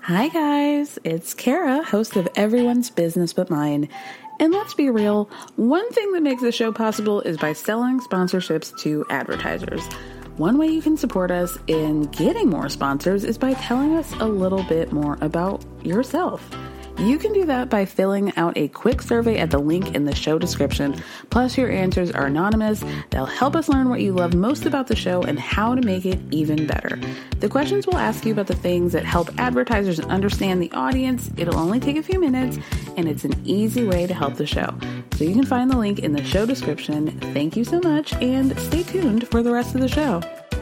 Hi guys, it's Kara, host of Everyone's Business But Mine. And let's be real, one thing that makes the show possible is by selling sponsorships to advertisers. One way you can support us in getting more sponsors is by telling us a little bit more about yourself. You can do that by filling out a quick survey at the link in the show description. Plus, your answers are anonymous. They'll help us learn what you love most about the show and how to make it even better. The questions will ask you about the things that help advertisers understand the audience. It'll only take a few minutes, and it's an easy way to help the show. So you can find the link in the show description. Thank you so much, and stay tuned for the rest of the show.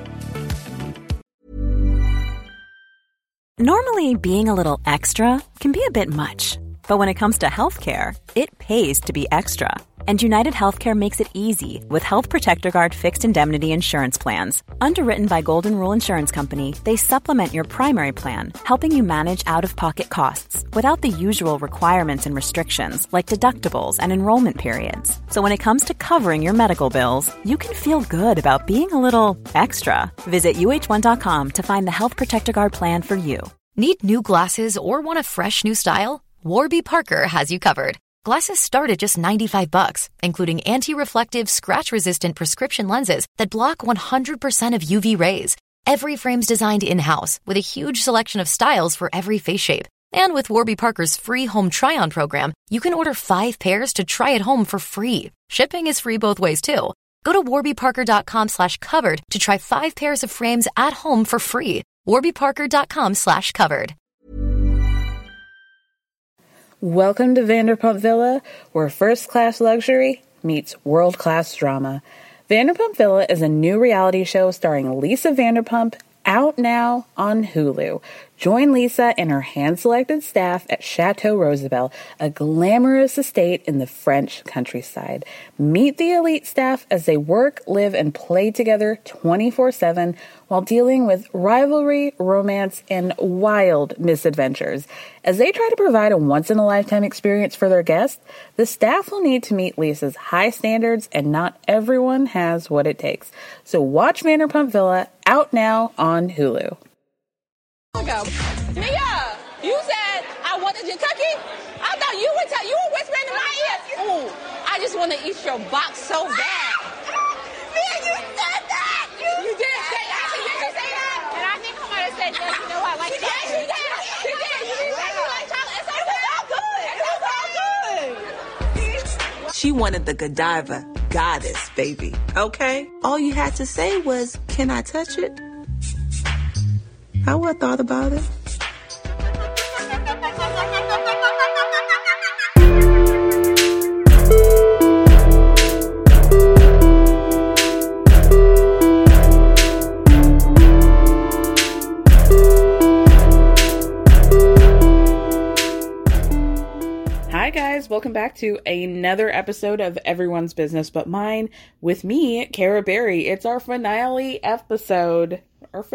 Normally, being a little extra can be a bit much, but when it comes to healthcare, it pays to be extra. And United Healthcare makes it easy with Health Protector Guard fixed indemnity insurance plans. Underwritten by Golden Rule Insurance Company, they supplement your primary plan, helping you manage out-of-pocket costs without the usual requirements and restrictions like deductibles and enrollment periods. So when it comes to covering your medical bills, you can feel good about being a little extra. Visit uh1.com to find the Health Protector Guard plan for you. Need new glasses or want a fresh new style? Warby Parker has you covered. Glasses start at just $95, including anti-reflective, scratch-resistant prescription lenses that block 100% of UV rays. Every frame's designed in-house with a huge selection of styles for every face shape. And with Warby Parker's free home try-on program, you can order 5 pairs to try at home for free. Shipping is free both ways, too. Go to warbyparker.com/covered to try 5 pairs of frames at home for free. warbyparker.com/covered. Welcome to Vanderpump Villa, where first-class luxury meets world-class drama. Vanderpump Villa is a new reality show starring Lisa Vanderpump, out now on Hulu. Join Lisa and her hand-selected staff at Chateau Roosevelt, a glamorous estate in the French countryside. Meet the elite staff as they work, live, and play together 24/7 while dealing with rivalry, romance, and wild misadventures. As they try to provide a once-in-a-lifetime experience for their guests, the staff will need to meet Lisa's high standards, and not everyone has what it takes. So watch Vanderpump Villa, out now on Hulu. Go. Mia, you said I wanted your cookie. I thought you were whispering in my ear. Ooh, I just want to eat your box so bad. Mia, you said that. You did say that. Did you say that? And I think I might have said, yes, you know I like chocolate. She did. You did say you like chocolate. It's all good. She wanted the Godiva goddess, baby. Okay? All you had to say was, can I touch it? How I thought about it. Hi guys, welcome back to another episode of Everyone's Business But Mine with me, Kara Berry. It's our finale episode of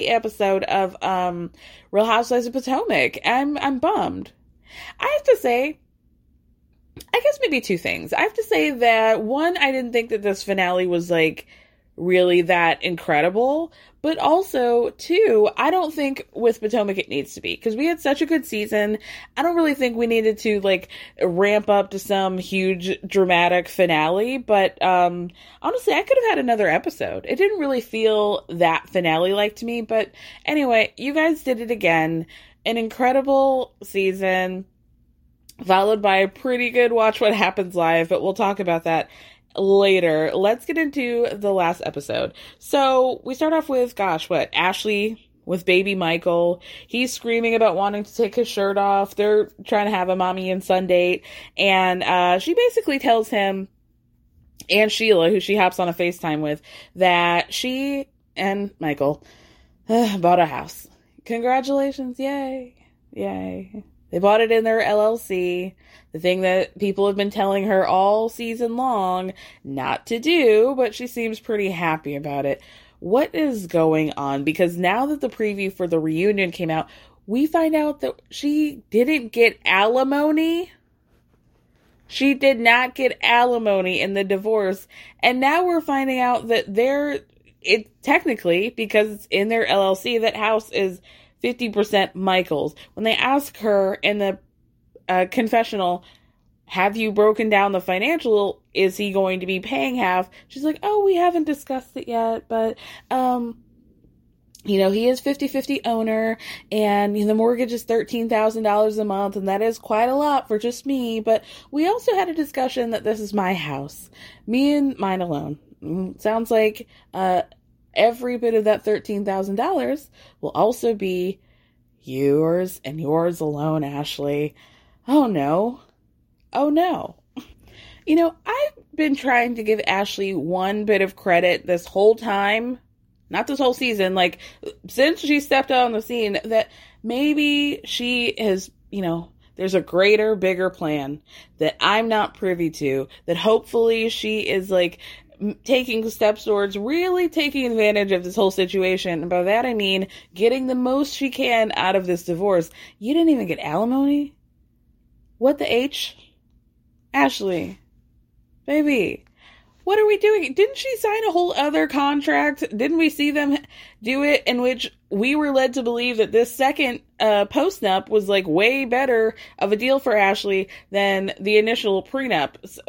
Real Housewives of Potomac. I'm bummed. I have to say, I guess maybe two things. I have to say that one, I didn't think that this finale was like really that incredible, but also two, I don't think with Potomac it needs to be, because we had such a good season. I don't really think we needed to like ramp up to some huge dramatic finale, but honestly I could have had another episode. It didn't really feel that finale like to me, but anyway, you guys did it again. An incredible season followed by a pretty good Watch What Happens Live, but we'll talk about that later. Let's get into the last episode. So we start off with, Ashley with baby Michael. He's screaming about wanting to take his shirt off. They're trying to have a mommy and son date. And she basically tells him and Sheila, who she hops on a FaceTime with, that she and Michael bought a house. Congratulations. Yay. Yay. They bought it in their LLC. The thing that people have been telling her all season long not to do, but she seems pretty happy about it. What is going on? Because now that the preview for the reunion came out, we find out that she didn't get alimony. She did not get alimony in the divorce. And now we're finding out that technically, because it's in their LLC, that house is 50% Michael's. When they ask her in the confessional, have you broken down the financial? Is he going to be paying half? She's like, oh, we haven't discussed it yet, but, he is 50-50 owner, and the mortgage is $13,000 a month, and that is quite a lot for just me, but we also had a discussion that this is my house. Me and mine alone. Sounds like, every bit of that $13,000 will also be yours and yours alone, Ashley. Oh no. Oh no. I've been trying to give Ashley one bit of credit this whole time, not this whole season, like since she stepped out on the scene, that maybe she has, there's a greater, bigger plan that I'm not privy to, that hopefully she is like taking steps towards really taking advantage of this whole situation. And by that I mean getting the most she can out of this divorce. You didn't even get alimony? What the H? Ashley, baby, what are we doing? Didn't she sign a whole other contract? Didn't we see them do it in which we were led to believe that this second post-nup was like way better of a deal for Ashley than the initial prenup? So,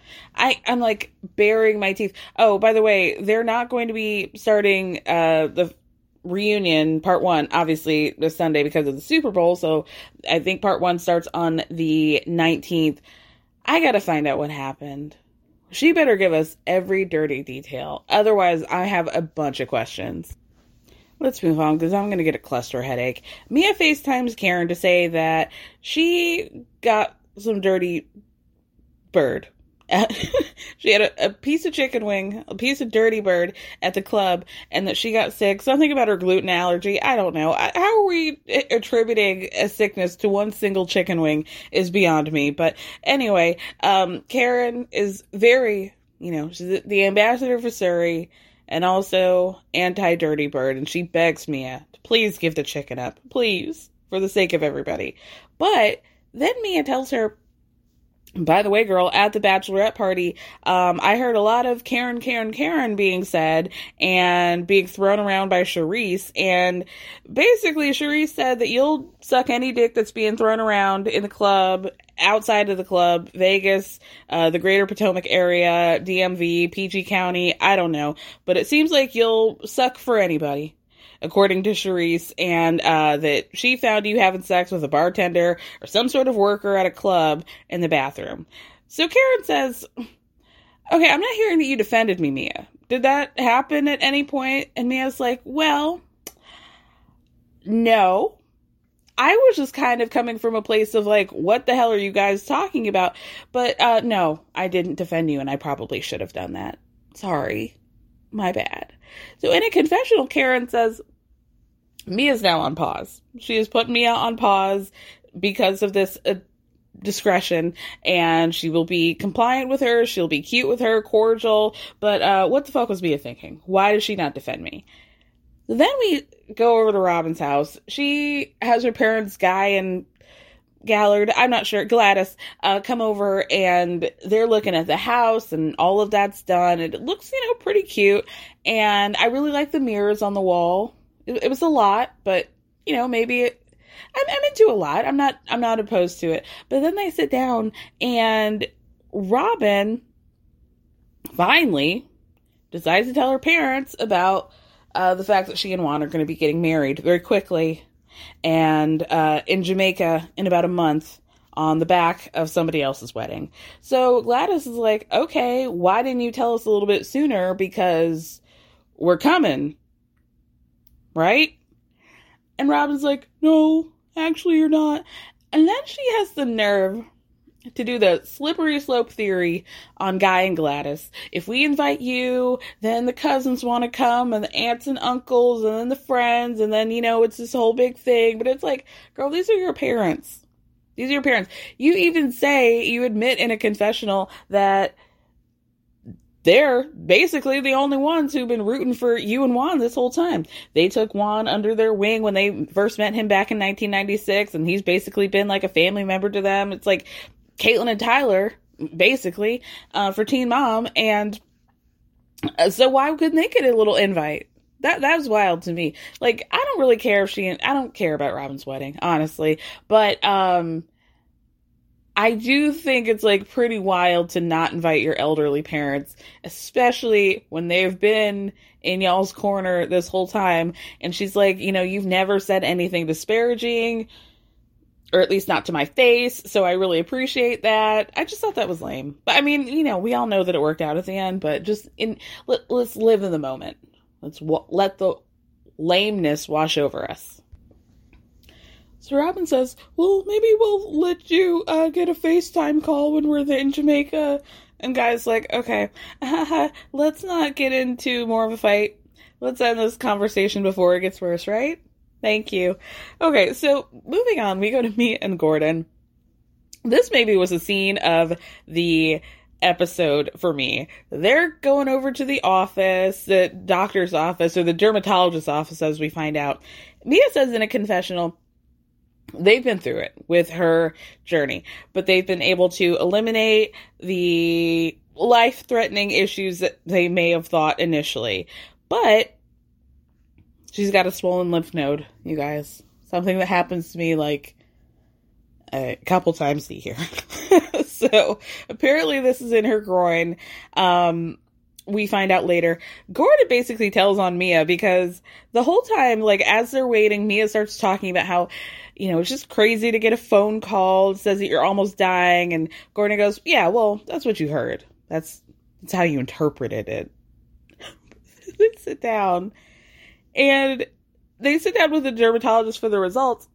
I'm like baring my teeth. Oh, by the way, they're not going to be starting the reunion part 1 obviously this Sunday because of the Super Bowl, so I think part 1 starts on the 19th. I gotta find out what happened. She better give us every dirty detail, otherwise I have a bunch of questions. Let's move on because I'm gonna get a cluster headache. Mia FaceTimes Karen to say that she got some dirty bird. She had a piece of chicken wing, a piece of dirty bird at the club, and that she got sick. Something about her gluten allergy. I don't know. How are we attributing a sickness to one single chicken wing is beyond me. But anyway, Karen is very, she's the ambassador for Surrey and also anti-dirty bird. And she begs Mia to please give the chicken up. Please, for the sake of everybody. But then Mia tells her, by the way, girl, at the bachelorette party, I heard a lot of Karen being said and being thrown around by Charisse. And basically, Charisse said that you'll suck any dick that's being thrown around in the club, outside of the club, Vegas, the greater Potomac area, DMV, PG County, I don't know. But it seems like you'll suck for anybody, according to Charisse, and that she found you having sex with a bartender or some sort of worker at a club in the bathroom. So Karen says, okay, I'm not hearing that you defended me, Mia. Did that happen at any point? And Mia's like, well, no. I was just kind of coming from a place of like, what the hell are you guys talking about? But no, I didn't defend you, and I probably should have done that. Sorry. My bad. So in a confessional, Karen says, Mia's now on pause. She has put Mia on pause because of this discretion, and she will be compliant with her. She'll be cute with her, cordial. But what the fuck was Mia thinking? Why does she not defend me? Then we go over to Robin's house. She has her parents, Guy and Gallard, I'm not sure, Gladys, come over, and they're looking at the house, and all of that's done, and it looks, pretty cute, and I really like the mirrors on the wall. It was a lot, but, maybe I'm into a lot. I'm not opposed to it. But then they sit down, and Robin finally decides to tell her parents about the fact that she and Juan are going to be getting married very quickly, and in Jamaica in about a month on the back of somebody else's wedding. So Gladys is like, okay, why didn't you tell us a little bit sooner? Because we're coming, right? And Robin's like, no, actually you're not. And then she has the nerve to do the slippery slope theory on Guy and Gladys. If we invite you, then the cousins want to come, and the aunts and uncles, and then the friends, and then, it's this whole big thing. But it's like, girl, these are your parents. These are your parents. You even you admit in a confessional that they're basically the only ones who've been rooting for you and Juan this whole time. They took Juan under their wing when they first met him back in 1996, and he's basically been like a family member to them. It's like Caitlin and Tyler, basically, for Teen Mom. And so why couldn't they get a little invite? That was wild to me. Like, I don't really care I don't care about Robin's wedding, honestly. But, I do think it's, like, pretty wild to not invite your elderly parents, especially when they've been in y'all's corner this whole time. And she's like, you know, you've never said anything disparaging, or at least not to my face, so I really appreciate that. I just thought that was lame. But, I mean, you know, we all know that it worked out at the end, but just, let's live in the moment. Let's let the lameness wash over us. So Robin says, well, maybe we'll let you get a FaceTime call when we're in Jamaica. And Guy's like, okay, let's not get into more of a fight. Let's end this conversation before it gets worse, right? Thank you. Okay, so moving on, we go to Mia and Gordon. This maybe was a scene of the episode for me. They're going over to the office, the doctor's office, or the dermatologist's office, as we find out. Mia says in a confessional, they've been through it with her journey, but they've been able to eliminate the life-threatening issues that they may have thought initially. But she's got a swollen lymph node, you guys. Something that happens to me like a couple times a year. So apparently this is in her groin. We find out later. Gordon basically tells on Mia because the whole time, like, as they're waiting, Mia starts talking about how, you know, it's just crazy to get a phone call. It says that you're almost dying. And Gordon goes, yeah, well, that's what you heard. That's how you interpreted it. They sit down. And they sit down with the dermatologist for the results.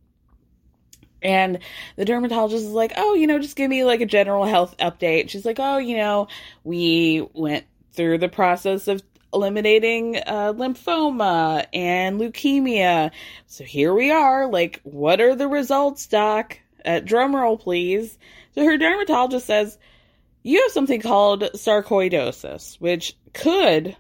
And the dermatologist is like, oh, you know, just give me like a general health update. She's like, oh, you know, we went through the process of eliminating lymphoma and leukemia. So here we are. Like, what are the results, doc? Drum roll, please. So her dermatologist says, you have something called sarcoidosis, which could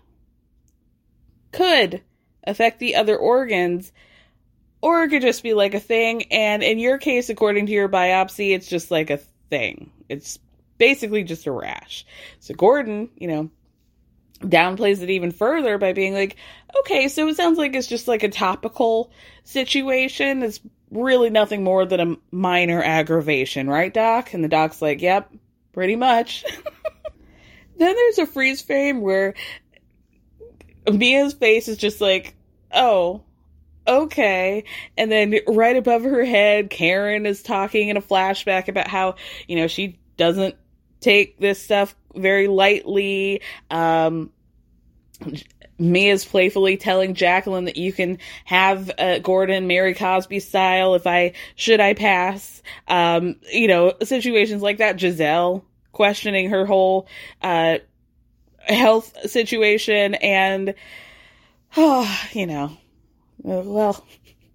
affect the other organs, or it could just be like a thing. And in your case, according to your biopsy, it's just like a thing. It's basically just a rash. So Gordon, you know, downplays it even further by being like, okay, so it sounds like it's just like a topical situation. It's really nothing more than a minor aggravation, right, doc? And the doc's like, yep, pretty much. Then there's a freeze frame where Mia's face is just like, oh, okay. And then right above her head, Karen is talking in a flashback about how, you know, she doesn't take this stuff very lightly. Mia's playfully telling Jacqueline that you can have Gordon Mary Cosby style if I pass. You know, situations like that. Giselle questioning her whole health situation, and you know, well.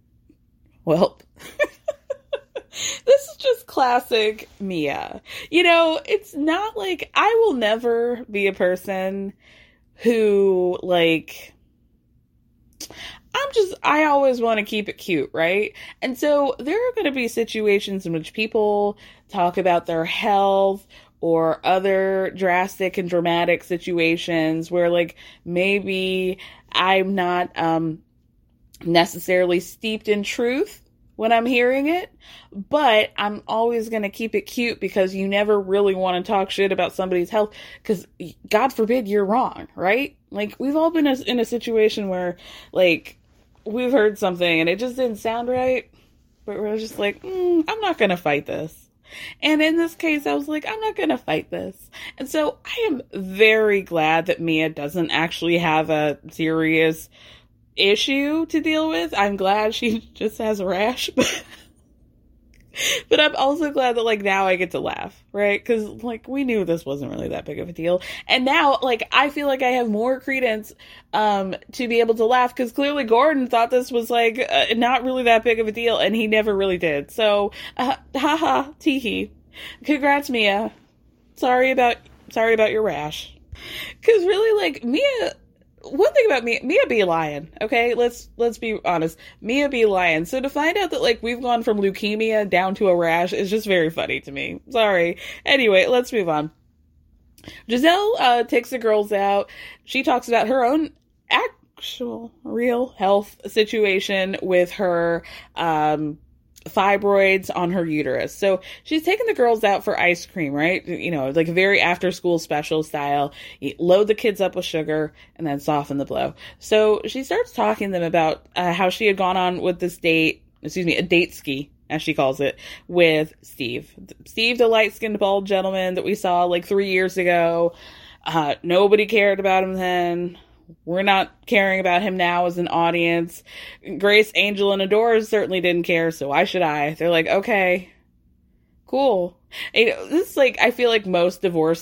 This is just classic Mia. You know, it's not like, I will never be a person who, like, I always want to keep it cute, right? And so there are going to be situations in which people talk about their health or other drastic and dramatic situations where, like, maybe I'm not necessarily steeped in truth when I'm hearing it, but I'm always going to keep it cute because you never really want to talk shit about somebody's health because, God forbid, you're wrong, right? Like, we've all been in a situation where, like, we've heard something and it just didn't sound right, but we're just like, I'm not going to fight this. And in this case, I was like, I'm not going to fight this. And so I am very glad that Mia doesn't actually have a serious issue to deal with. I'm glad she just has a rash, but I'm also glad that, like, now I get to laugh, right? Because, like, we knew this wasn't really that big of a deal, and now, like, I feel like I have more credence to be able to laugh, because clearly Gordon thought this was, like, not really that big of a deal, and he never really did. So haha, teehee. Congrats, Mia. Sorry about your rash. Because really, like, Mia, one thing about Mia be lying, okay? Let's be honest. Mia be lying. So to find out that, like, we've gone from leukemia down to a rash is just very funny to me. Sorry. Anyway, let's move on. Giselle takes the girls out. She talks about her own actual real health situation with her fibroids on her uterus. So she's taking the girls out for ice cream, right? You know, like a very after school special style. You load the kids up with sugar and then soften the blow. So she starts talking to them about how she had gone on with this a date ski, as she calls it, with Steve. Steve, the light-skinned bald gentleman that we saw like 3 years ago. Nobody cared about him then. We're not caring about him now as an audience. Grace, Angel, and Adora certainly didn't care, so why should I? They're like, okay, cool. And this is like, I feel like most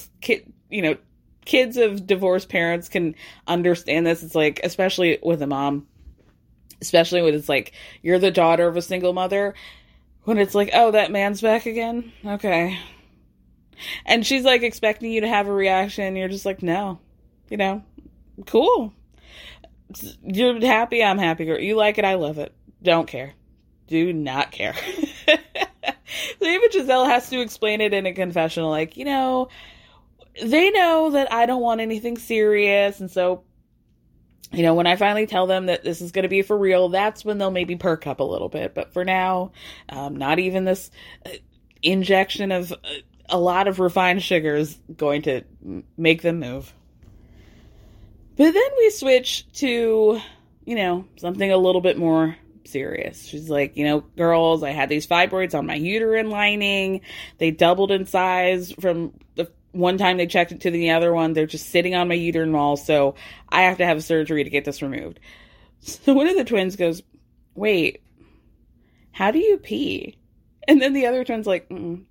kids of divorced parents can understand this. It's like, especially with a mom, especially when it's like, you're the daughter of a single mother, when it's like, oh, that man's back again? Okay. And she's like expecting you to have a reaction. You're just like, no, you know, cool. You're happy, I'm happy. You like it, I love it. Don't care. Do not care. So even Giselle has to explain it in a confessional, like, you know, they know that I don't want anything serious, and so, you know, when I finally tell them that this is going to be for real, that's when they'll maybe perk up a little bit. But for now, not even this injection of a lot of refined sugar is going to make them move. But then we switch to, you know, something a little bit more serious. She's like, you know, girls, I had these fibroids on my uterine lining. They doubled in size from the one time they checked it to the other one. They're just sitting on my uterine wall, so I have to have surgery to get this removed. So one of the twins goes, wait, how do you pee? And then the other twin's like, don't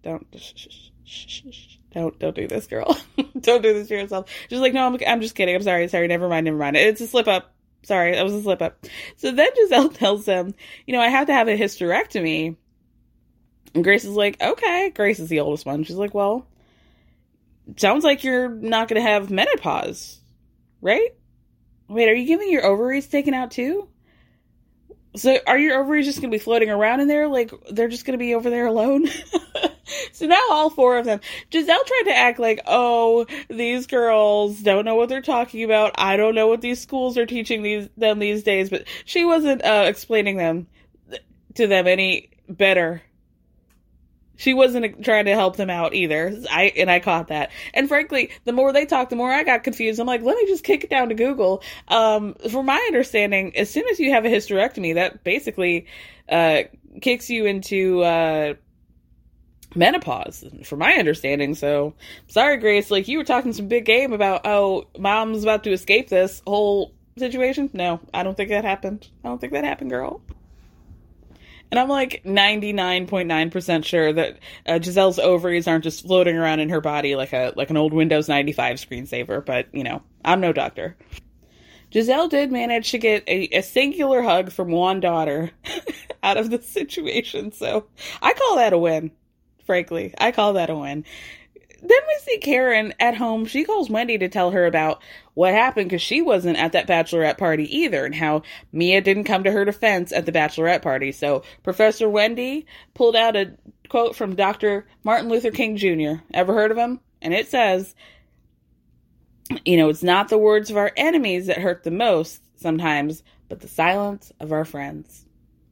do this, girl. Don't do this to yourself. She's like, no, I'm just kidding. I'm sorry. Never mind. It's a slip up. Sorry, that was a slip up. So then Giselle tells them, you know, I have to have a hysterectomy. And Grace is like, okay. Grace is the oldest one. She's like, well, sounds like you're not going to have menopause, right? Wait, are you getting your ovaries taken out too? So are your ovaries just going to be floating around in there? Like, they're just going to be over there alone? So now all four of them. Giselle tried to act like, oh, these girls don't know what they're talking about. I don't know what these schools are teaching them these days. But she wasn't explaining them to them any better. She wasn't trying to help them out either. I caught that. And frankly, the more they talked, the more I got confused. I'm like, let me just kick it down to Google. From my understanding, as soon as you have a hysterectomy, that basically kicks you into menopause, from my understanding. So, sorry, Grace. Like, you were talking some big game about, oh, mom's about to escape this whole situation. No, I don't think that happened. I don't think that happened, girl. And I'm like 99.9% sure that Giselle's ovaries aren't just floating around in her body like an old Windows 95 screensaver. But, you know, I'm no doctor. Giselle did manage to get a singular hug from one daughter out of the situation. So I call that a win. Frankly, I call that a win. Then we see Karen at home. She calls Wendy to tell her about what happened because she wasn't at that bachelorette party either, and how Mia didn't come to her defense at the bachelorette party. So Professor Wendy pulled out a quote from Dr. Martin Luther King Jr. Ever heard of him? And it says, you know, it's not the words of our enemies that hurt the most sometimes, but the silence of our friends.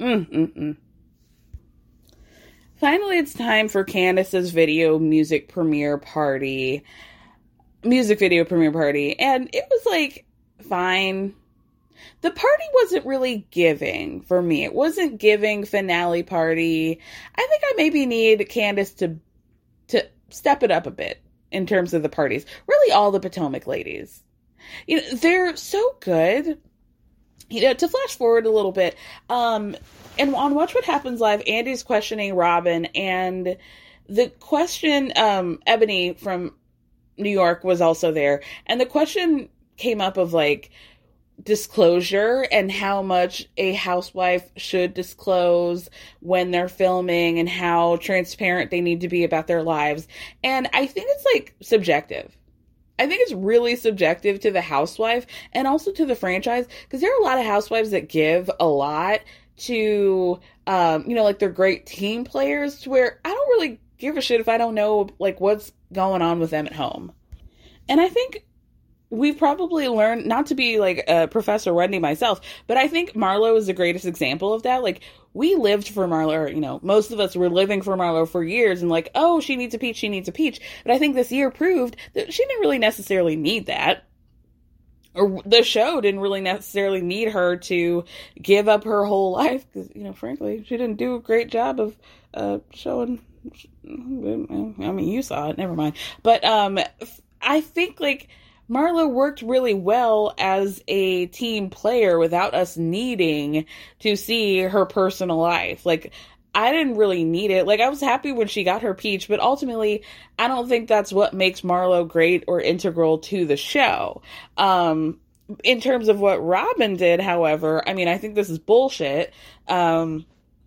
Finally, it's time for Candace's music video premiere party. And it was, like, fine. The party wasn't really giving for me. It wasn't giving finale party. I think I maybe need Candace to step it up a bit in terms of the parties. Really, all the Potomac ladies. You know, they're so good. You know, to flash forward a little bit, and on Watch What Happens Live, Andy's questioning Robin, and the question, Ebony from New York was also there, and the question came up of, like, disclosure and how much a housewife should disclose when they're filming and how transparent they need to be about their lives. And I think it's, like, subjective. I think it's really subjective to the housewife and also to the franchise, because there are a lot of housewives that give a lot to, you know, like, they're great team players, to where I don't really give a shit if I don't know, like, what's going on with them at home. And I think we've probably learned not to be like Professor Wendy myself, but I think Marlo is the greatest example of that. Like, we lived for Marlo, or, you know, most of us were living for Marlo for years and like, oh, she needs a peach, she needs a peach. But I think this year proved that she didn't really necessarily need that. Or the show didn't really necessarily need her to give up her whole life. Because, you know, frankly, she didn't do a great job of showing. I mean, you saw it, never mind. But I think, like, Marlo worked really well as a team player without us needing to see her personal life. Like, I didn't really need it. Like, I was happy when she got her peach, but ultimately, I don't think that's what makes Marlo great or integral to the show. In terms of what Robin did, however, I mean, I think this is bullshit. But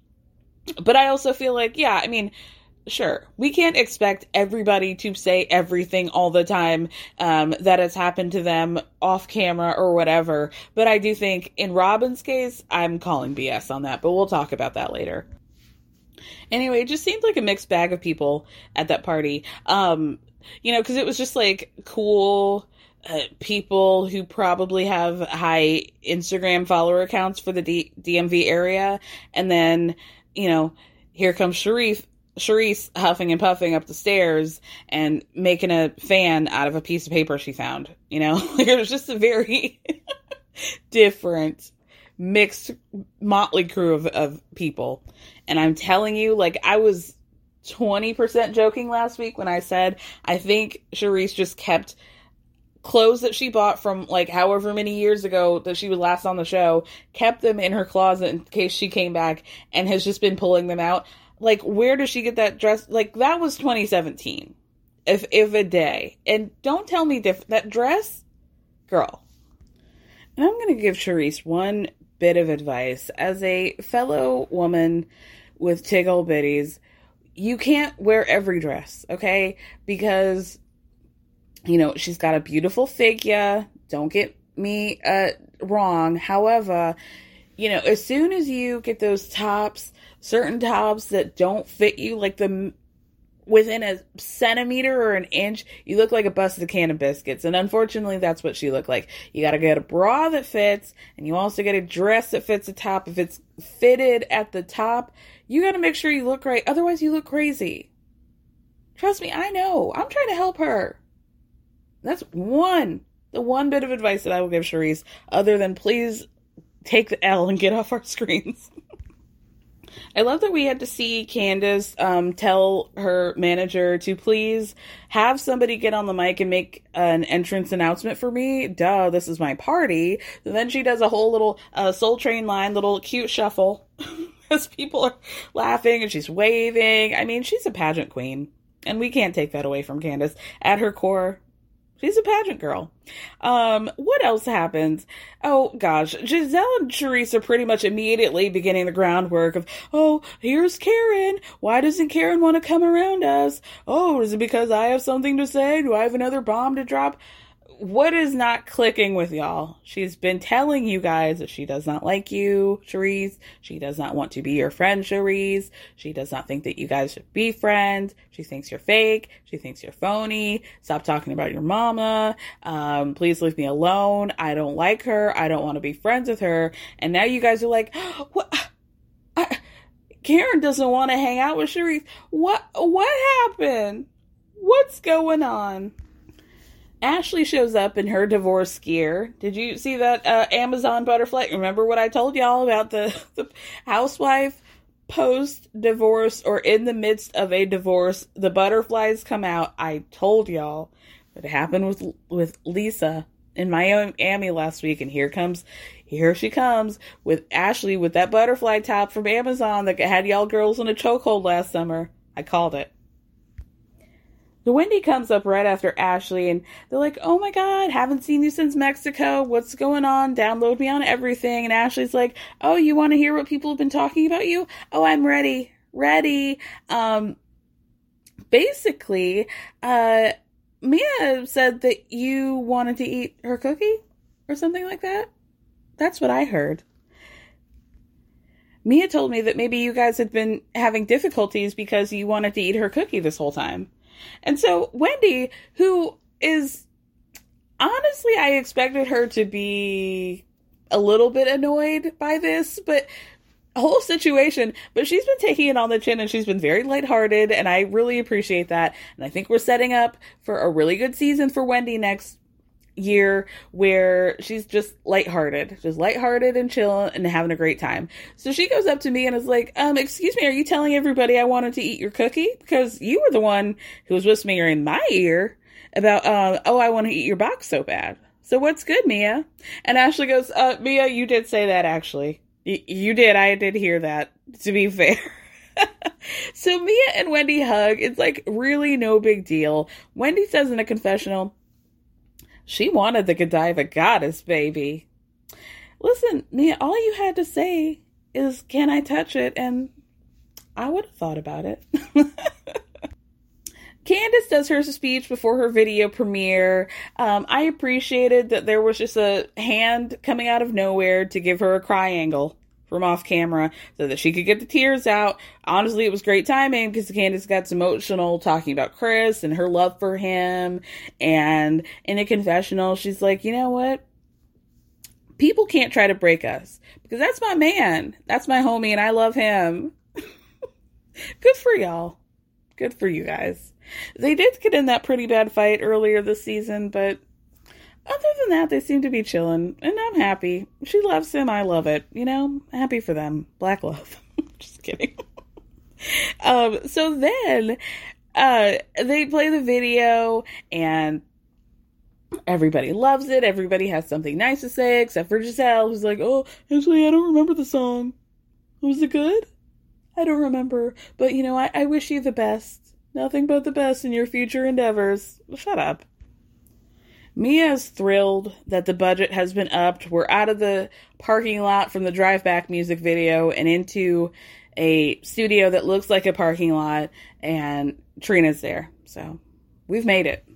I also feel like, yeah, I mean, sure, we can't expect everybody to say everything all the time that has happened to them off camera or whatever. But I do think in Robin's case, I'm calling BS on that, but we'll talk about that later. Anyway, it just seemed like a mixed bag of people at that party. You know, because it was just like cool people who probably have high Instagram follower accounts for the DMV area. And then, you know, here comes Charisse huffing and puffing up the stairs and making a fan out of a piece of paper she found. You know, like, it was just a very different, mixed motley crew of people. And I'm telling you, like, I was 20% joking last week when I said I think Charisse just kept clothes that she bought from, like, however many years ago that she was last on the show, kept them in her closet in case she came back, and has just been pulling them out. Like, where does she get that dress? Like, that was 2017, if a day. And don't tell me that dress, girl. And I'm going to give Charisse one bit of advice. As a fellow woman with tiggle bitties, you can't wear every dress, okay? Because, you know, she's got a beautiful figure. Don't get me wrong. However, you know, as soon as you get those tops, certain tops that don't fit you, like within a centimeter or an inch, you look like a busted can of biscuits. And unfortunately, that's what she looked like. You got to get a bra that fits, and you also get a dress that fits the top. If it's fitted at the top, you got to make sure you look right. Otherwise, you look crazy. Trust me, I know. I'm trying to help her. That's the one bit of advice that I will give Charisse, other than please take the L and get off our screens. I love that we had to see Candace tell her manager to please have somebody get on the mic and make an entrance announcement for me. Duh, this is my party. And then she does a whole little Soul Train line, little cute shuffle as people are laughing and she's waving. I mean, she's a pageant queen, and we can't take that away from Candace. At her core, she's a pageant girl. What else happens? Oh, gosh. Giselle and Charisse are pretty much immediately beginning the groundwork of, oh, here's Karen. Why doesn't Karen want to come around us? Oh, is it because I have something to say? Do I have another bomb to drop? What is not clicking with y'all? She's been telling you guys that she does not like you, Charisse. She does not want to be your friend, Charisse. She does not think that you guys should be friends. She thinks you're fake. She thinks you're phony. Stop talking about your mama. Please leave me alone. I don't like her. I don't want to be friends with her. And now you guys are like, what? Karen doesn't want to hang out with Charisse. What happened? What's going on? Ashley shows up in her divorce gear. Did you see that Amazon butterfly? Remember what I told y'all about the housewife post-divorce or in the midst of a divorce? The butterflies come out. I told y'all what happened with Lisa in Miami last week. And here she comes with Ashley with that butterfly top from Amazon that had y'all girls in a chokehold last summer. I called it. The Wendy comes up right after Ashley, and they're like, oh my God, haven't seen you since Mexico. What's going on? Download me on everything. And Ashley's like, oh, you want to hear what people have been talking about you? Oh, I'm ready. Basically, Mia said that you wanted to eat her cookie or something like that. That's what I heard. Mia told me that maybe you guys had been having difficulties because you wanted to eat her cookie this whole time. And so Wendy, who is, honestly, I expected her to be a little bit annoyed by this, but whole situation, but she's been taking it on the chin and she's been very lighthearted, and I really appreciate that. And I think we're setting up for a really good season for Wendy next year where she's just lighthearted and chilling and having a great time. So she goes up to me and is like, excuse me, are you telling everybody I wanted to eat your cookie? Because you were the one who was whispering in my ear about, I want to eat your box so bad. So what's good, Mia? And Ashley goes, Mia, you did say that actually. You did. I did hear that, to be fair. So Mia and Wendy hug. It's like really no big deal. Wendy says in a confessional, she wanted the Godiva goddess, baby. Listen, Mia, all you had to say is, can I touch it? And I would have thought about it. Candace does her speech before her video premiere. I appreciated that there was just a hand coming out of nowhere to give her a cry angle from off camera so that she could get the tears out. Honestly, it was great timing because Candace got emotional talking about Chris and her love for him. And in a confessional, she's like, you know what? People can't try to break us because that's my man. That's my homie and I love him. Good for y'all. Good for you guys. They did get in that pretty bad fight earlier this season, but other than that, they seem to be chilling, and I'm happy. She loves him, I love it. You know, happy for them. Black love. Just kidding. So then, they play the video, and everybody loves it. Everybody has something nice to say, except for Giselle, who's like, oh, actually, I don't remember the song. Was it good? I don't remember. But, you know, I wish you the best. Nothing but the best in your future endeavors. Shut up. Mia is thrilled that the budget has been upped. We're out of the parking lot from the Drive Back music video and into a studio that looks like a parking lot, and Trina's there. So we've made it.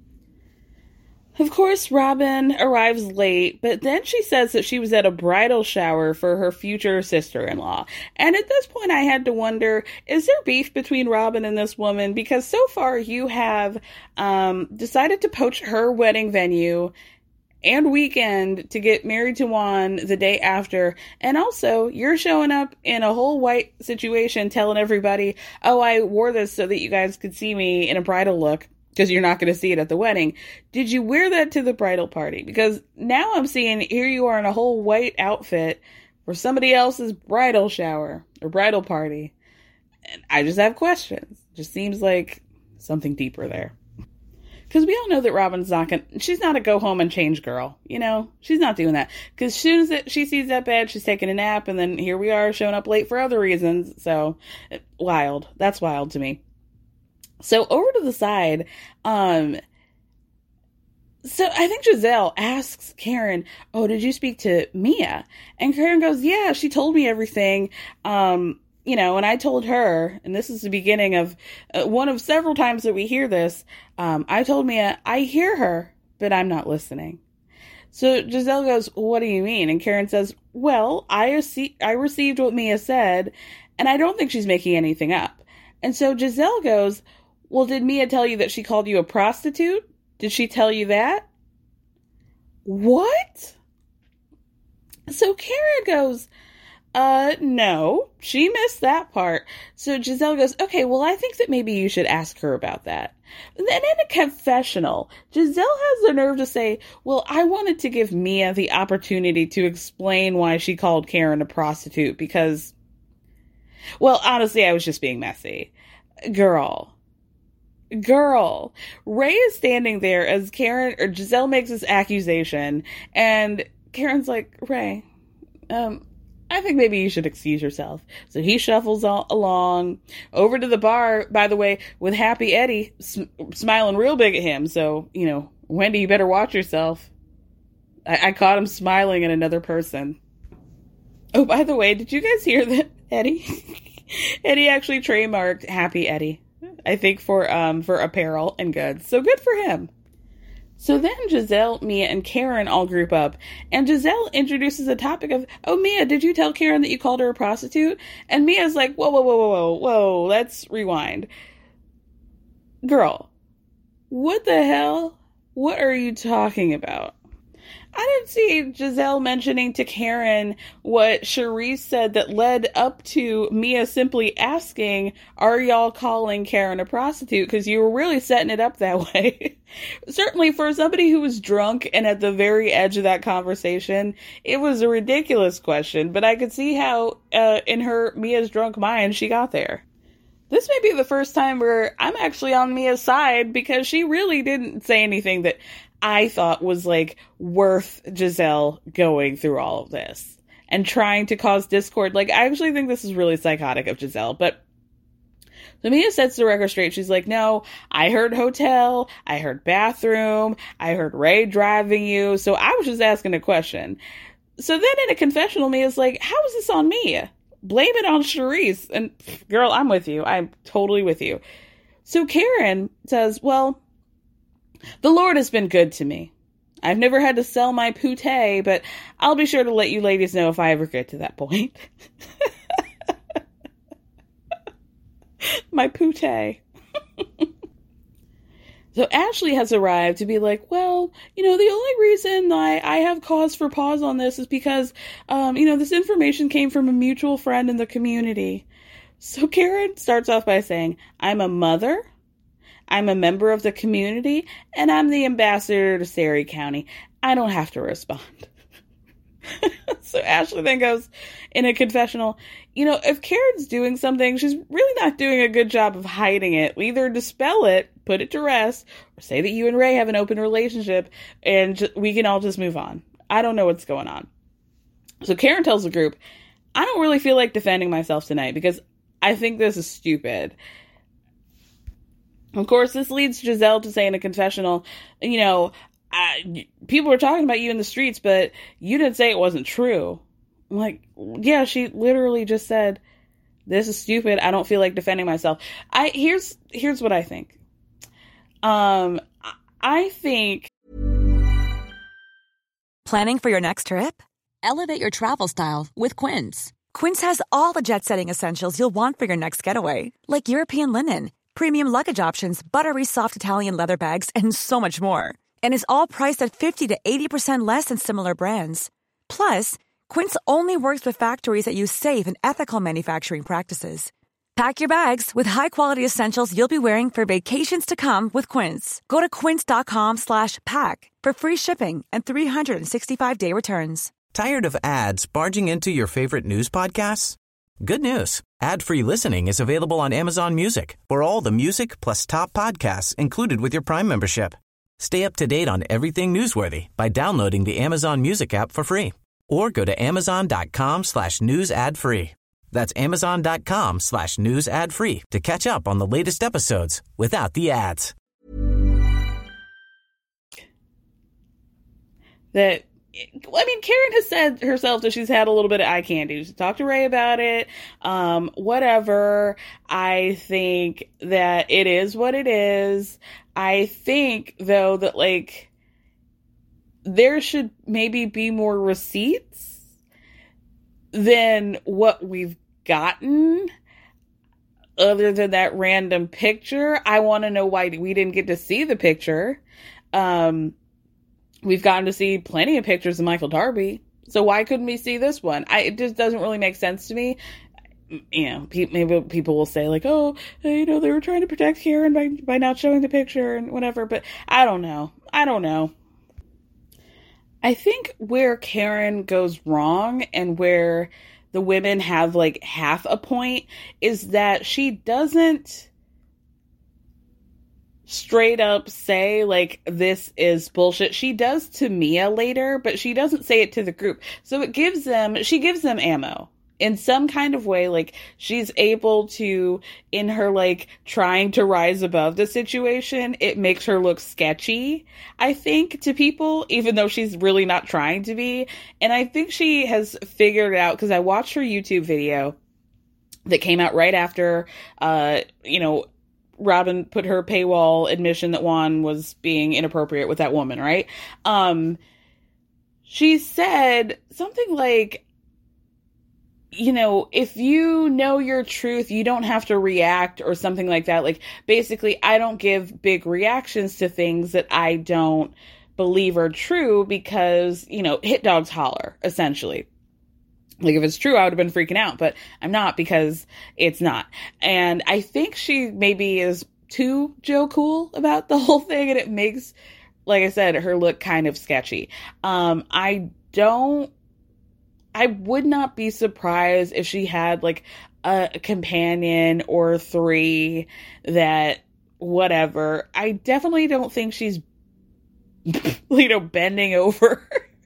Of course, Robin arrives late, but then she says that she was at a bridal shower for her future sister-in-law. And at this point, I had to wonder, is there beef between Robin and this woman? Because so far, you have decided to poach her wedding venue and weekend to get married to Juan the day after. And also, you're showing up in a whole white situation telling everybody, oh, I wore this so that you guys could see me in a bridal look. Because you're not going to see it at the wedding. Did you wear that to the bridal party? Because now I'm seeing here you are in a whole white outfit for somebody else's bridal shower or bridal party. And I just have questions. Just seems like something deeper there. Because we all know that Robin's she's not a go home and change girl. You know, she's not doing that. Because as soon as she sees that bed, she's taking a nap. And then here we are showing up late for other reasons. So wild. That's wild to me. So over to the side, so I think Giselle asks Karen, oh, did you speak to Mia? And Karen goes, yeah, she told me everything. You know, and I told her, and this is the beginning of one of several times that we hear this. I told Mia, I hear her, but I'm not listening. So Giselle goes, what do you mean? And Karen says, well, I received what Mia said, and I don't think she's making anything up. And so Giselle goes, well, did Mia tell you that she called you a prostitute? Did she tell you that? What? So Karen goes, no, she missed that part. So Giselle goes, okay, well, I think that maybe you should ask her about that. And then in a confessional, Giselle has the nerve to say, well, I wanted to give Mia the opportunity to explain why she called Karen a prostitute because, well, honestly, I was just being messy. Girl, Ray is standing there as Giselle makes this accusation, and Karen's like, Ray, I think maybe you should excuse yourself. So he shuffles along over to the bar, by the way, with Happy Eddie smiling real big at him. So, you know, Wendy, you better watch yourself. I caught him smiling at another person. Oh, by the way, did you guys hear that Eddie actually trademarked Happy Eddie? I think for apparel and goods. So good for him. So then Giselle, Mia, and Karen all group up. And Giselle introduces the topic of, oh, Mia, did you tell Karen that you called her a prostitute? And Mia's like, whoa, let's rewind. Girl, what the hell What are you talking about? I didn't see Giselle mentioning to Karen what Charisse said that led up to Mia simply asking, are y'all calling Karen a prostitute? Because you were really setting it up that way. Certainly for somebody who was drunk and at the very edge of that conversation, it was a ridiculous question, but I could see how in Mia's drunk mind she got there. This may be the first time where I'm actually on Mia's side, because she really didn't say anything that I thought was like worth Giselle going through all of this and trying to cause discord. Like, I actually think this is really psychotic of Giselle. But so Mia sets the record straight. She's like, no, I heard hotel, I heard bathroom, I heard Ray driving you. So I was just asking a question. So then in a confessional, Mia's like, how is this on me? Blame it on Charisse. And girl, I'm with you. I'm totally with you. So Karen says, well, the Lord has been good to me. I've never had to sell my pute, but I'll be sure to let you ladies know if I ever get to that point. My pute. So Ashley has arrived to be like, well, the only reason I have cause for pause on this is because, this information came from a mutual friend in the community. So Karen starts off by saying, I'm a mother, I'm a member of the community, and I'm the ambassador to Surry County. I don't have to respond. So Ashley then goes in a confessional, if Karen's doing something, she's really not doing a good job of hiding it. Either dispel it, put it to rest, or say that you and Ray have an open relationship, and we can all just move on. I don't know what's going on. So Karen tells the group, I don't really feel like defending myself tonight because I think this is stupid. Of course, this leads Giselle to say in a confessional, people were talking about you in the streets, but you didn't say it wasn't true. I'm like, yeah, she literally just said, this is stupid. I don't feel like defending myself. Here's what I think. I think. Planning for your next trip? Elevate your travel style with Quince. Quince has all the jet-setting essentials you'll want for your next getaway, like European linen, premium luggage options, buttery soft Italian leather bags, and so much more. And is all priced at 50 to 80% less than similar brands. Plus, Quince only works with factories that use safe and ethical manufacturing practices. Pack your bags with high-quality essentials you'll be wearing for vacations to come with Quince. Go to quince.com/pack for free shipping and 365-day returns. Tired of ads barging into your favorite news podcasts? Good news. Ad-free listening is available on Amazon Music for all the music plus top podcasts included with your Prime membership. Stay up to date on everything newsworthy by downloading the Amazon Music app for free or go to amazon.com/news ad free. That's amazon.com/news ad free to catch up on the latest episodes without the ads. Karen has said herself that she's had a little bit of eye candy. She talked to Ray about it. Whatever. I think that it is what it is. I think, though, that, there should maybe be more receipts than what we've gotten, other than that random picture. I want to know why we didn't get to see the picture. We've gotten to see plenty of pictures of Michael Darby, so why couldn't we see this one? It just doesn't really make sense to me. Maybe people will say they were trying to protect Karen by not showing the picture and whatever, but I don't know. I think where Karen goes wrong and where the women have half a point is that she doesn't straight up say this is bullshit. She does to Mia later, but she doesn't say it to the group. So she gives them ammo in some kind of way. She's able to, in her trying to rise above the situation, it makes her look sketchy, I think, to people, even though she's really not trying to be. And I think she has figured it out, because I watched her YouTube video that came out right after, Robin put her paywall admission that Juan was being inappropriate with that woman, right? She said something like, you know, if you know your truth, you don't have to react or something like that. Like, basically, I don't give big reactions to things that I don't believe are true because, you know, hit dogs holler, essentially. Like, if it's true, I would have been freaking out, but I'm not because it's not. And I think she maybe is too Joe Cool about the whole thing, and it makes, like I said, her look kind of sketchy. I would not be surprised if she had like a companion or 3 that whatever. I definitely don't think she's, you know, bending over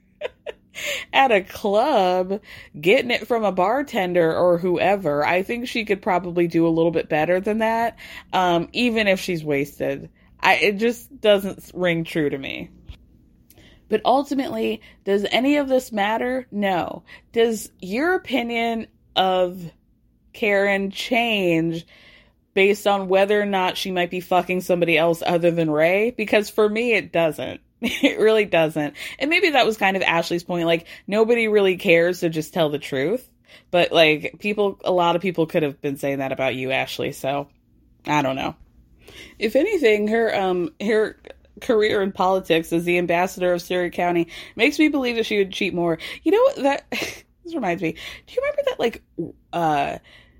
at a club, getting it from a bartender or whoever. I think she could probably do a little bit better than that, even if she's wasted. It just doesn't ring true to me. But ultimately, does any of this matter? No. Does your opinion of Karen change based on whether or not she might be fucking somebody else other than Ray? Because for me, it doesn't. It really doesn't. And maybe that was kind of Ashley's point. Like, nobody really cares, so just tell the truth. But, like, a lot of people could have been saying that about you, Ashley. So, I don't know. If anything, her career in politics as the ambassador of Surrey County makes me believe that she would cheat more. You know, that this reminds me, do you remember that, like,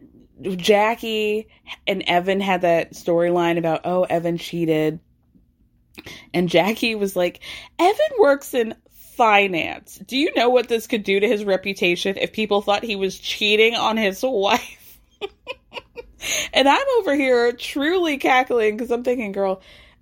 Jackie and Evan had that storyline about, oh, Evan cheated, and Jackie was like, Evan works in finance. Do you know what this could do to his reputation if people thought he was cheating on his wife? And I'm over here truly cackling because I'm thinking, girl,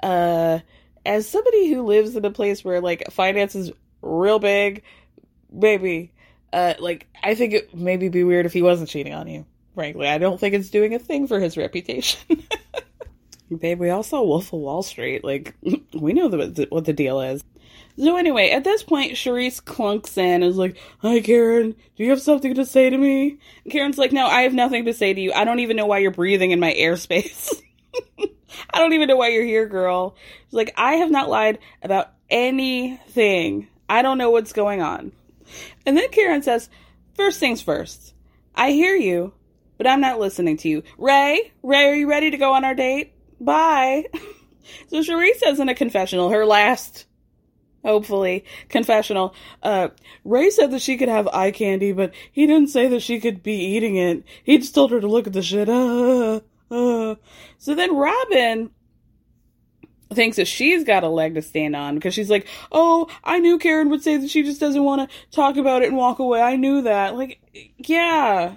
as somebody who lives in a place where, like, finance is real big, baby, like, I think it maybe be weird if he wasn't cheating on you, frankly. I don't think it's doing a thing for his reputation. Babe, we all saw Wolf of Wall Street. Like, we know what the deal is. So anyway, at this point, Charisse clunks in and is like, hi, Karen, do you have something to say to me? And Karen's like, no, I have nothing to say to you. I don't even know why you're breathing in my airspace. I don't even know why you're here, girl. She's like, I have not lied about anything. I don't know what's going on. And then Karen says, first things first. I hear you, but I'm not listening to you. Ray, are you ready to go on our date? Bye. So Charisse says in a confessional, her last, hopefully, confessional, Ray said that she could have eye candy, but he didn't say that she could be eating it. He just told her to look at the shit. So then Robin thinks that she's got a leg to stand on because she's like, oh, I knew Karen would say that she just doesn't want to talk about it and walk away. I knew that. Like, yeah,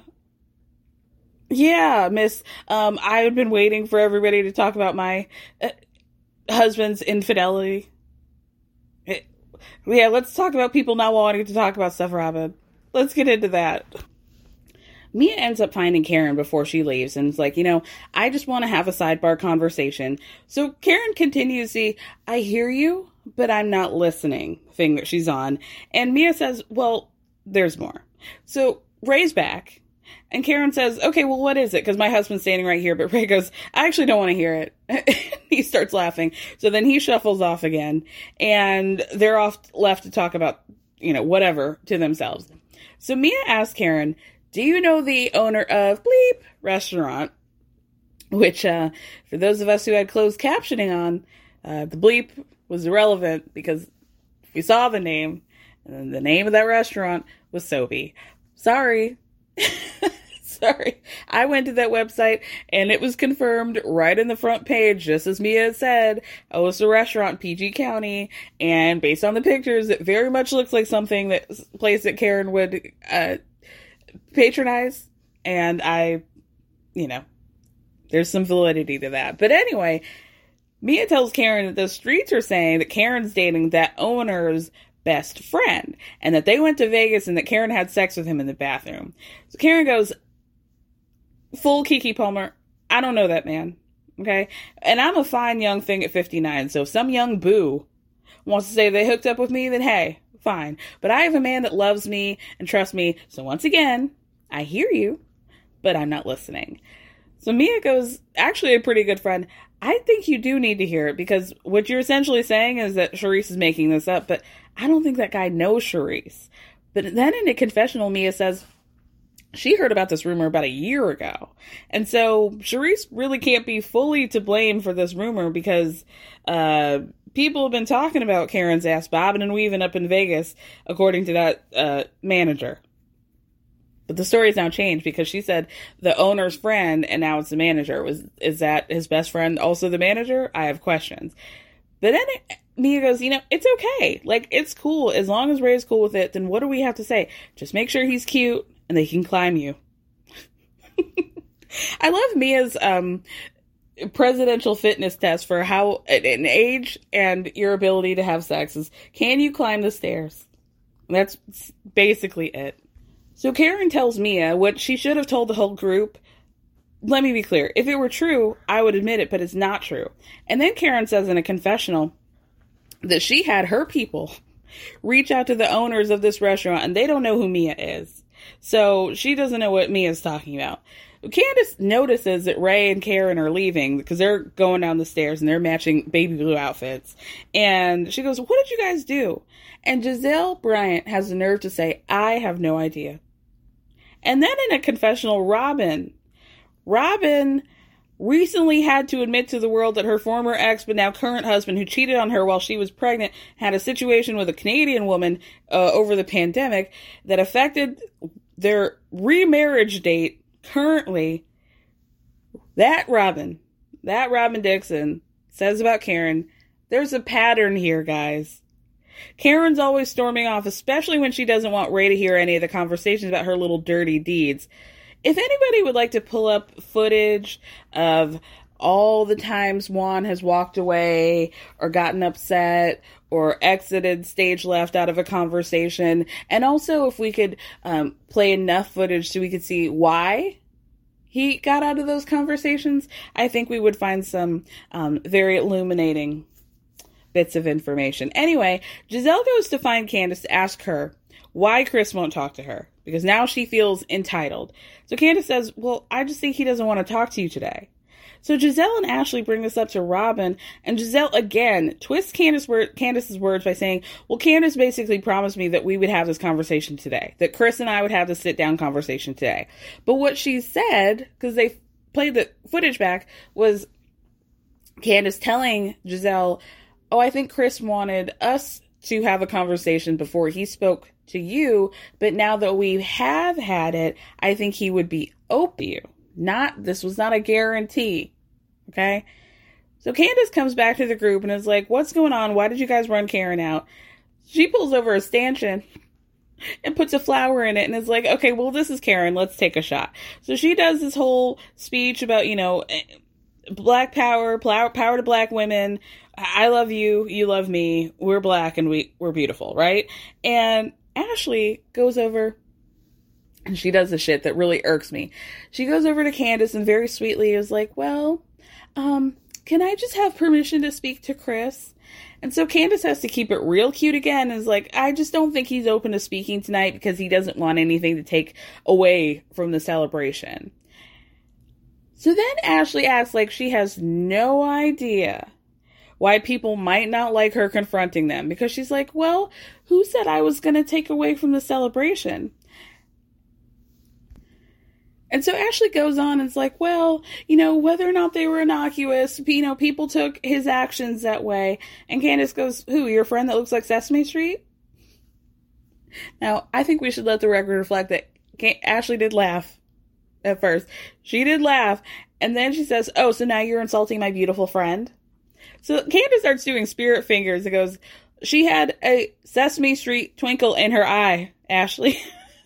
miss, I've been waiting for everybody to talk about my husband's infidelity. Yeah, let's talk about people not wanting to talk about stuff, Robin. Let's get into that. Mia ends up finding Karen before she leaves and is like, you know, I just want to have a sidebar conversation. So Karen continues the, I hear you, but I'm not listening thing that she's on. And Mia says, well, there's more. So Ray's back. And Karen says, okay, well, what is it? Because my husband's standing right here. But Ray goes, I actually don't want to hear it. He starts laughing. So then he shuffles off again. And they're off left to talk about, you know, whatever to themselves. So Mia asks Karen, do you know the owner of Bleep Restaurant? Which, for those of us who had closed captioning on, the bleep was irrelevant because we saw the name. And the name of that restaurant was Sobe. Sorry. Sorry. I went to that website and it was confirmed right in the front page, just as Mia had said. Oh, it's a restaurant, PG County. And based on the pictures, it very much looks like something place that Karen would patronize. And there's some validity to that. But anyway, Mia tells Karen that the streets are saying that Karen's dating that owner's best friend and that they went to Vegas and that Karen had sex with him in the bathroom. So Karen goes, full Kiki Palmer, I don't know that man. Okay. And I'm a fine young thing at 59. So if some young boo wants to say they hooked up with me, then hey, fine. But I have a man that loves me and trusts me. So once again, I hear you, but I'm not listening. So Mia goes, actually a pretty good friend. I think you do need to hear it because what you're essentially saying is that Charisse is making this up, but I don't think that guy knows Charisse. But then in a confessional, Mia says, she heard about this rumor about a year ago. And so Charisse really can't be fully to blame for this rumor because people have been talking about Karen's ass bobbing and weaving up in Vegas, according to that manager. But the story's now changed because she said the owner's friend, and now it's the manager. Is that his best friend also the manager? I have questions. But then Mia goes, it's okay. Like, it's cool. As long as Ray's cool with it, then what do we have to say? Just make sure he's cute and they can climb you. I love Mia's presidential fitness test for how an age and your ability to have sex is, can you climb the stairs? That's basically it. So Karen tells Mia what she should have told the whole group. Let me be clear. If it were true, I would admit it, but it's not true. And then Karen says in a confessional that she had her people reach out to the owners of this restaurant, and they don't know who Mia is. So she doesn't know what Mia's talking about. Candace notices that Ray and Karen are leaving because they're going down the stairs and they're matching baby blue outfits. And she goes, what did you guys do? And Giselle Bryant has the nerve to say, I have no idea. And then in a confessional, Robin recently had to admit to the world that her former ex, but now current husband, who cheated on her while she was pregnant, had a situation with a Canadian woman over the pandemic that affected their remarriage date. Currently, that Robin Dixon says about Karen, there's a pattern here, guys. Karen's always storming off, especially when she doesn't want Ray to hear any of the conversations about her little dirty deeds. If anybody would like to pull up footage of all the times Juan has walked away or gotten upset or exited stage left out of a conversation, and also if we could play enough footage so we could see why he got out of those conversations, I think we would find some very illuminating bits of information. Anyway, Giselle goes to find Candace to ask her why Chris won't talk to her, because now she feels entitled. So Candace says, well, I just think he doesn't want to talk to you today. So Giselle and Ashley bring this up to Robin, and Giselle again twists Candace's words by saying, well, Candace basically promised me that we would have this conversation today, that Chris and I would have the sit-down conversation today. But what she said, because they played the footage back, was Candace telling Giselle, oh, I think Chris wanted us to have a conversation before he spoke to you, but now that we have had it, I think he would be open to you. This was not a guarantee. Okay? So Candace comes back to the group and is like, what's going on? Why did you guys run Karen out? She pulls over a stanchion and puts a flower in it and is like, okay, well, this is Karen. Let's take a shot. So she does this whole speech about, black power to black women. I love you. You love me. We're black and we're beautiful, right? And Ashley goes over and she does the shit that really irks me. She goes over to Candace and very sweetly is like, well, can I just have permission to speak to Chris? And so Candace has to keep it real cute again and is like, I just don't think he's open to speaking tonight because he doesn't want anything to take away from the celebration. So then Ashley acts like she has no idea why people might not like her confronting them, because she's like, well, who said I was going to take away from the celebration? And so Ashley goes on and is like, well, whether or not they were innocuous, people took his actions that way. And Candace goes, who, your friend that looks like Sesame Street? Now, I think we should let the record reflect that Ashley did laugh at first. She did laugh. And then she says, oh, so now you're insulting my beautiful friend? So Candace starts doing spirit fingers and goes, she had a Sesame Street twinkle in her eye, Ashley.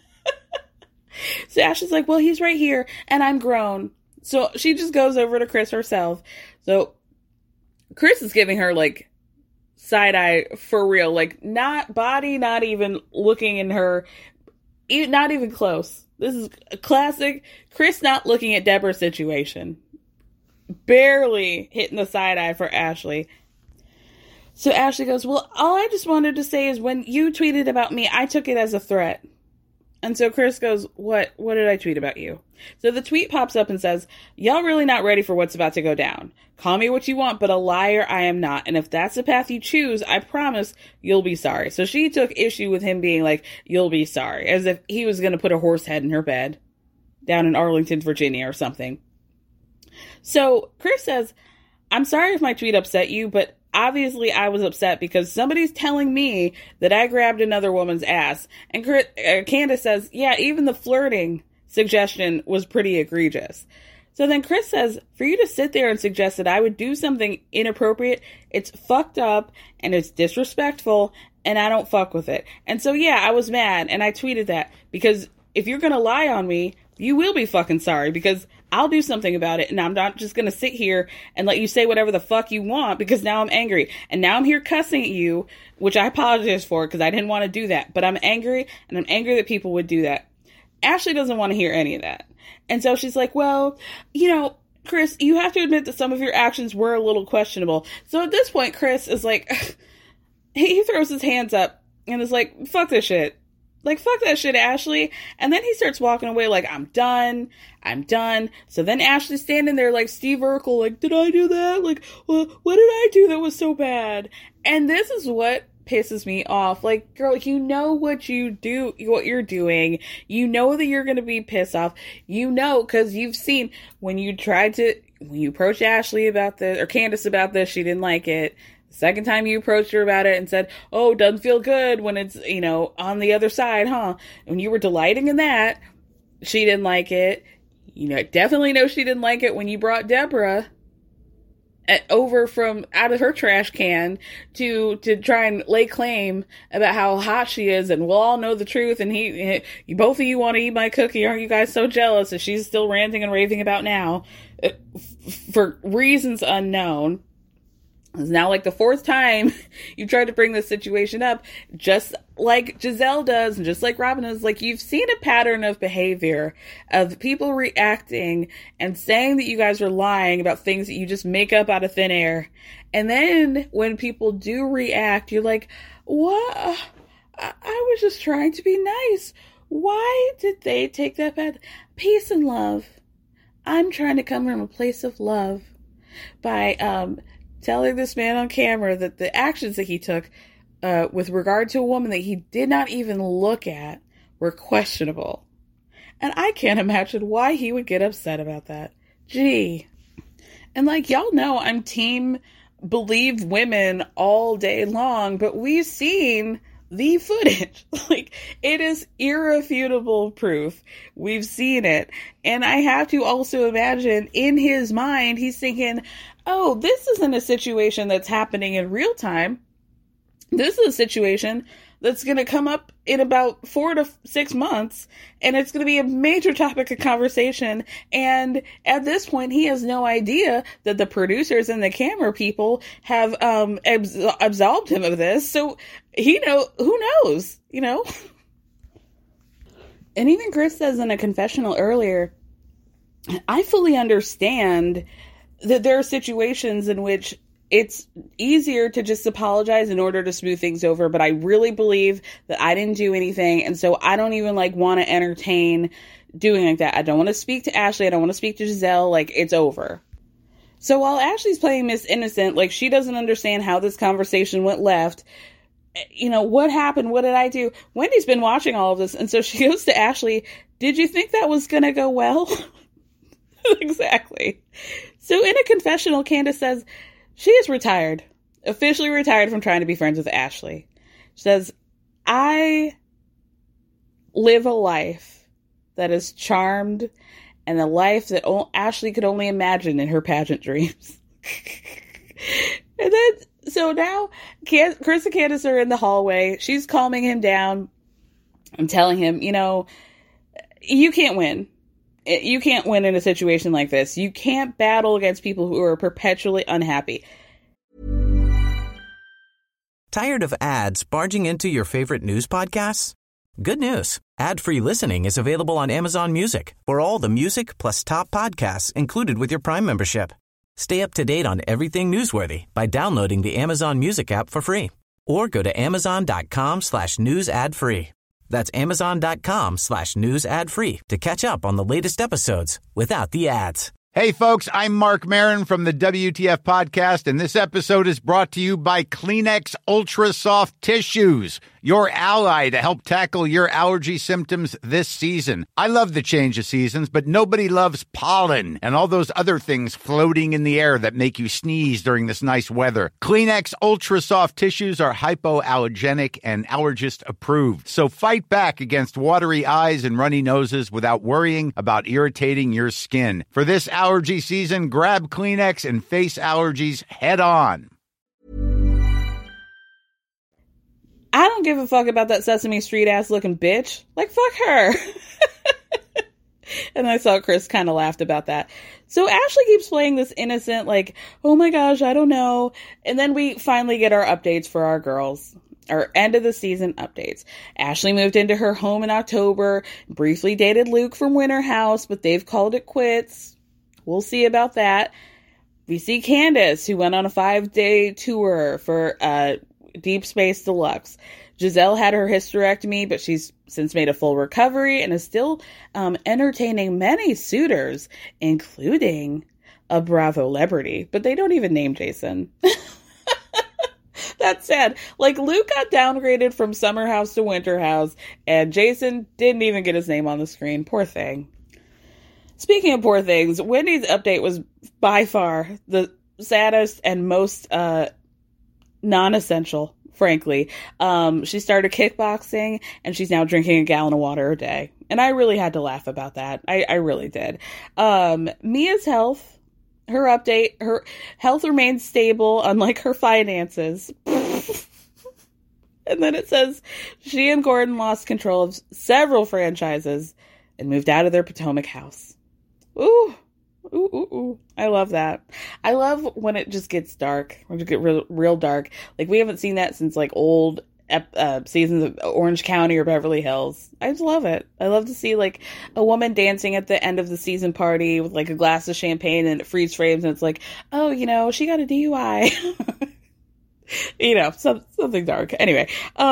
So Ashley's like, well, he's right here and I'm grown. So she just goes over to Chris herself. So Chris is giving her like side eye for real, like not even looking in her, not even close. This is a classic Chris not looking at Deborah situation. Barely hitting the side eye for Ashley. So Ashley goes, well, all I just wanted to say is when you tweeted about me, I took it as a threat. And so Chris goes, what did I tweet about you? So the tweet pops up and says, y'all really not ready for what's about to go down. Call me what you want, but a liar I am not. And if that's the path you choose, I promise you'll be sorry. So she took issue with him being like, you'll be sorry, as if he was going to put a horse head in her bed. down in Arlington, Virginia or something. So Chris says, I'm sorry if my tweet upset you, but obviously I was upset because somebody's telling me that I grabbed another woman's ass. And Candace says, yeah, even the flirting suggestion was pretty egregious. So then Chris says, for you to sit there and suggest that I would do something inappropriate, it's fucked up and it's disrespectful and I don't fuck with it. And so, yeah, I was mad and I tweeted that because if you're going to lie on me, you will be fucking sorry because I'll do something about it. And I'm not just going to sit here and let you say whatever the fuck you want because now I'm angry. And now I'm here cussing at you, which I apologize for because I didn't want to do that. But I'm angry and I'm angry that people would do that. Ashley doesn't want to hear any of that. And so she's like, well, Chris, you have to admit that some of your actions were a little questionable. So at this point, Chris is like, he throws his hands up and is like, fuck this shit. Like, fuck that shit, Ashley. And then he starts walking away like, I'm done. So then Ashley's standing there like Steve Urkel, like, did I do that? Like, what did I do that was so bad? And this is what pisses me off. Like, girl, you know what you're doing. You know that you're going to be pissed off. You know, because you've seen when you approached Ashley about this, or Candace about this, she didn't like it. The second time you approached her about it and said, oh, doesn't feel good when it's, on the other side, huh? When you were delighting in that, she didn't like it. Definitely know she didn't like it when you brought Deborah over from out of her trash can to try and lay claim about how hot she is and we'll all know the truth and both of you want to eat my cookie. Aren't you guys so jealous that she's still ranting and raving about now for reasons unknown? It's now like the fourth time you tried to bring this situation up, just like Giselle does and just like Robin does. Like, you've seen a pattern of behavior of people reacting and saying that you guys are lying about things that you just make up out of thin air. And then when people do react, you're like, what? I was just trying to be nice. Why did they take that bad? Peace and love. I'm trying to come from a place of love by, telling this man on camera that the actions that he took with regard to a woman that he did not even look at were questionable. And I can't imagine why he would get upset about that. Gee. And like, y'all know I'm team believe women all day long, but we've seen the footage. Like, it is irrefutable proof. We've seen it. And I have to also imagine in his mind, he's thinking, oh, this isn't a situation that's happening in real time. This is a situation that's going to come up in about 4 to 6 months, and it's going to be a major topic of conversation. And at this point, he has no idea that the producers and the camera people have absolved him of this. So who knows, And even Chris says in a confessional earlier, I fully understand that there are situations in which it's easier to just apologize in order to smooth things over, but I really believe that I didn't do anything, and so I don't even want to entertain doing like that. I don't want to speak to Ashley, I don't want to speak to Giselle, it's over. So while Ashley's playing Miss Innocent, she doesn't understand how this conversation went left. What happened? What did I do? Wendy's been watching all of this, and so she goes to Ashley, did you think that was gonna go well? Exactly. So in a confessional, Candace says she is retired, officially retired from trying to be friends with Ashley. She says, I live a life that is charmed and a life that Ashley could only imagine in her pageant dreams. And then, so now Chris and Candace are in the hallway. She's calming him down and telling him, you can't win. You can't win in a situation like this. You can't battle against people who are perpetually unhappy. Tired of ads barging into your favorite news podcasts? Good news. Ad-free listening is available on Amazon Music for all the music plus top podcasts included with your Prime membership. Stay up to date on everything newsworthy by downloading the Amazon Music app for free or go to amazon.com/news ad free. That's amazon.com/news ad free to catch up on the latest episodes without the ads. Hey, folks, I'm Mark Maron from the WTF Podcast, and this episode is brought to you by Kleenex Ultra Soft Tissues, your ally to help tackle your allergy symptoms this season. I love the change of seasons, but nobody loves pollen and all those other things floating in the air that make you sneeze during this nice weather. Kleenex Ultra Soft Tissues are hypoallergenic and allergist approved. So fight back against watery eyes and runny noses without worrying about irritating your skin. For this allergy season, grab Kleenex and face allergies head on. I don't give a fuck about that Sesame Street ass looking bitch. Like, fuck her. And I saw Chris kind of laughed about that. So Ashley keeps playing this innocent, like, oh my gosh, I don't know. And then we finally get our updates for our girls. Our end of the season updates. Ashley moved into her home in October, briefly dated Luke from Winter House, but they've called it quits. We'll see about that. We see Candace, who went on a 5-day tour for Deep Space Deluxe. Giselle had her hysterectomy, but she's since made a full recovery and is still entertaining many suitors, including a Bravo celebrity. But they don't even name Jason. That's sad. Like, Luke got downgraded from Summer House to Winter House, and Jason didn't even get his name on the screen. Poor thing. Speaking of poor things, Wendy's update was by far the saddest and most non-essential, frankly. She started kickboxing, and she's now drinking a gallon of water a day. And I really had to laugh about that. I really did. Mia's health. Her update, her health remains stable, unlike her finances. And then it says, she and Gordon lost control of several franchises and moved out of their Potomac house. Ooh. Ooh, ooh, ooh. I love that. I love when it just gets dark, when it gets real dark. Like, we haven't seen that since, like, old seasons of Orange County or Beverly Hills. I just love it. I love to see, like, a woman dancing at the end of the season party with, like, a glass of champagne, and it freeze frames, and it's like, oh, you know, she got a DUI. You know, something dark. Anyway,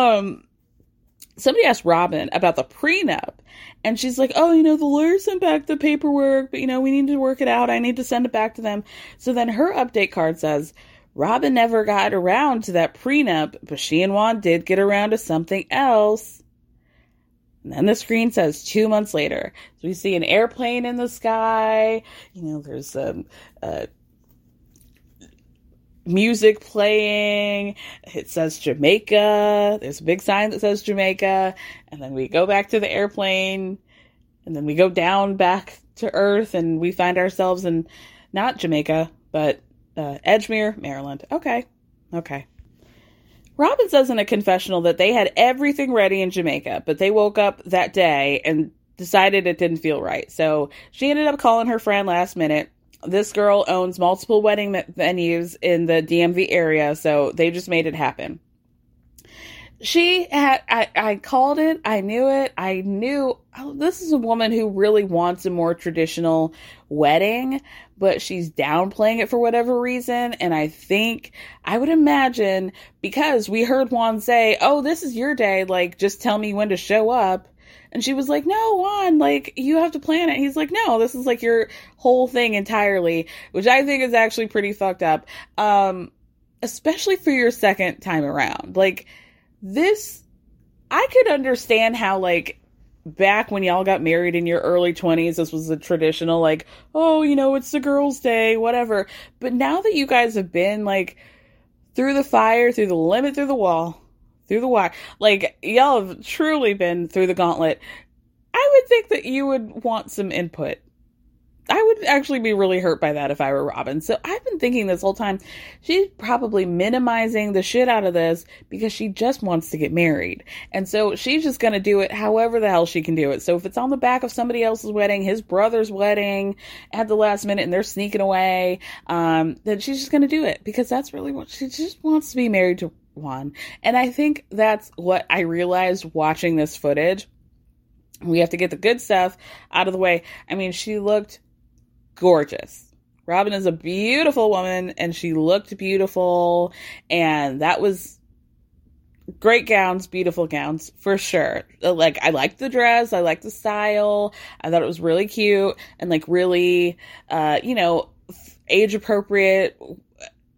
somebody asked Robin about the prenup, and she's like, oh, you know, the lawyer sent back the paperwork, but, you know, we need to work it out. I need to send it back to them. So then her update card says, Robin never got around to that prenup, but she and Juan did get around to something else. And then the screen says 2 months later. So we see an airplane in the sky. You know, there's music playing. It says Jamaica. There's a big sign that says Jamaica. And then we go back to the airplane. And then we go down back to Earth, and we find ourselves in not Jamaica, but Edgemere, Maryland. Okay. Robin says in a confessional that they had everything ready in Jamaica, but they woke up that day and decided it didn't feel right. So she ended up calling her friend last minute. This girl owns multiple wedding venues in the DMV area, so they just made it happen. I called it. I knew it. I knew, oh, this is a woman who really wants a more traditional wedding, but she's downplaying it for whatever reason. And I would imagine, because we heard Juan say, oh, this is your day. Like, just tell me when to show up. And she was like, no, Juan, like, you have to plan it. He's like, no, this is like your whole thing entirely, which I think is actually pretty fucked up. Especially for your second time around. Like, this, I could understand how, like, back when y'all got married in your early 20s, this was a traditional, like, oh, you know, it's the girls' day, whatever. But now that you guys have been, like, through the fire, through the limit, through the wall, through the wire, like, y'all have truly been through the gauntlet, I would think that you would want some input. I would actually be really hurt by that if I were Robin. So I've been thinking this whole time, she's probably minimizing the shit out of this because she just wants to get married. And so she's just going to do it however the hell she can do it. So if it's on the back of somebody else's wedding, his brother's wedding at the last minute, and they're sneaking away, then she's just going to do it because that's really what she just wants to be married to Juan. And I think that's what I realized watching this footage. We have to get the good stuff out of the way. I mean, she looked gorgeous. Robin is a beautiful woman, and she looked beautiful, and that was great gowns, beautiful gowns, for sure. Like, I liked the dress, I liked the style, I thought it was really cute, and, like, really, age appropriate,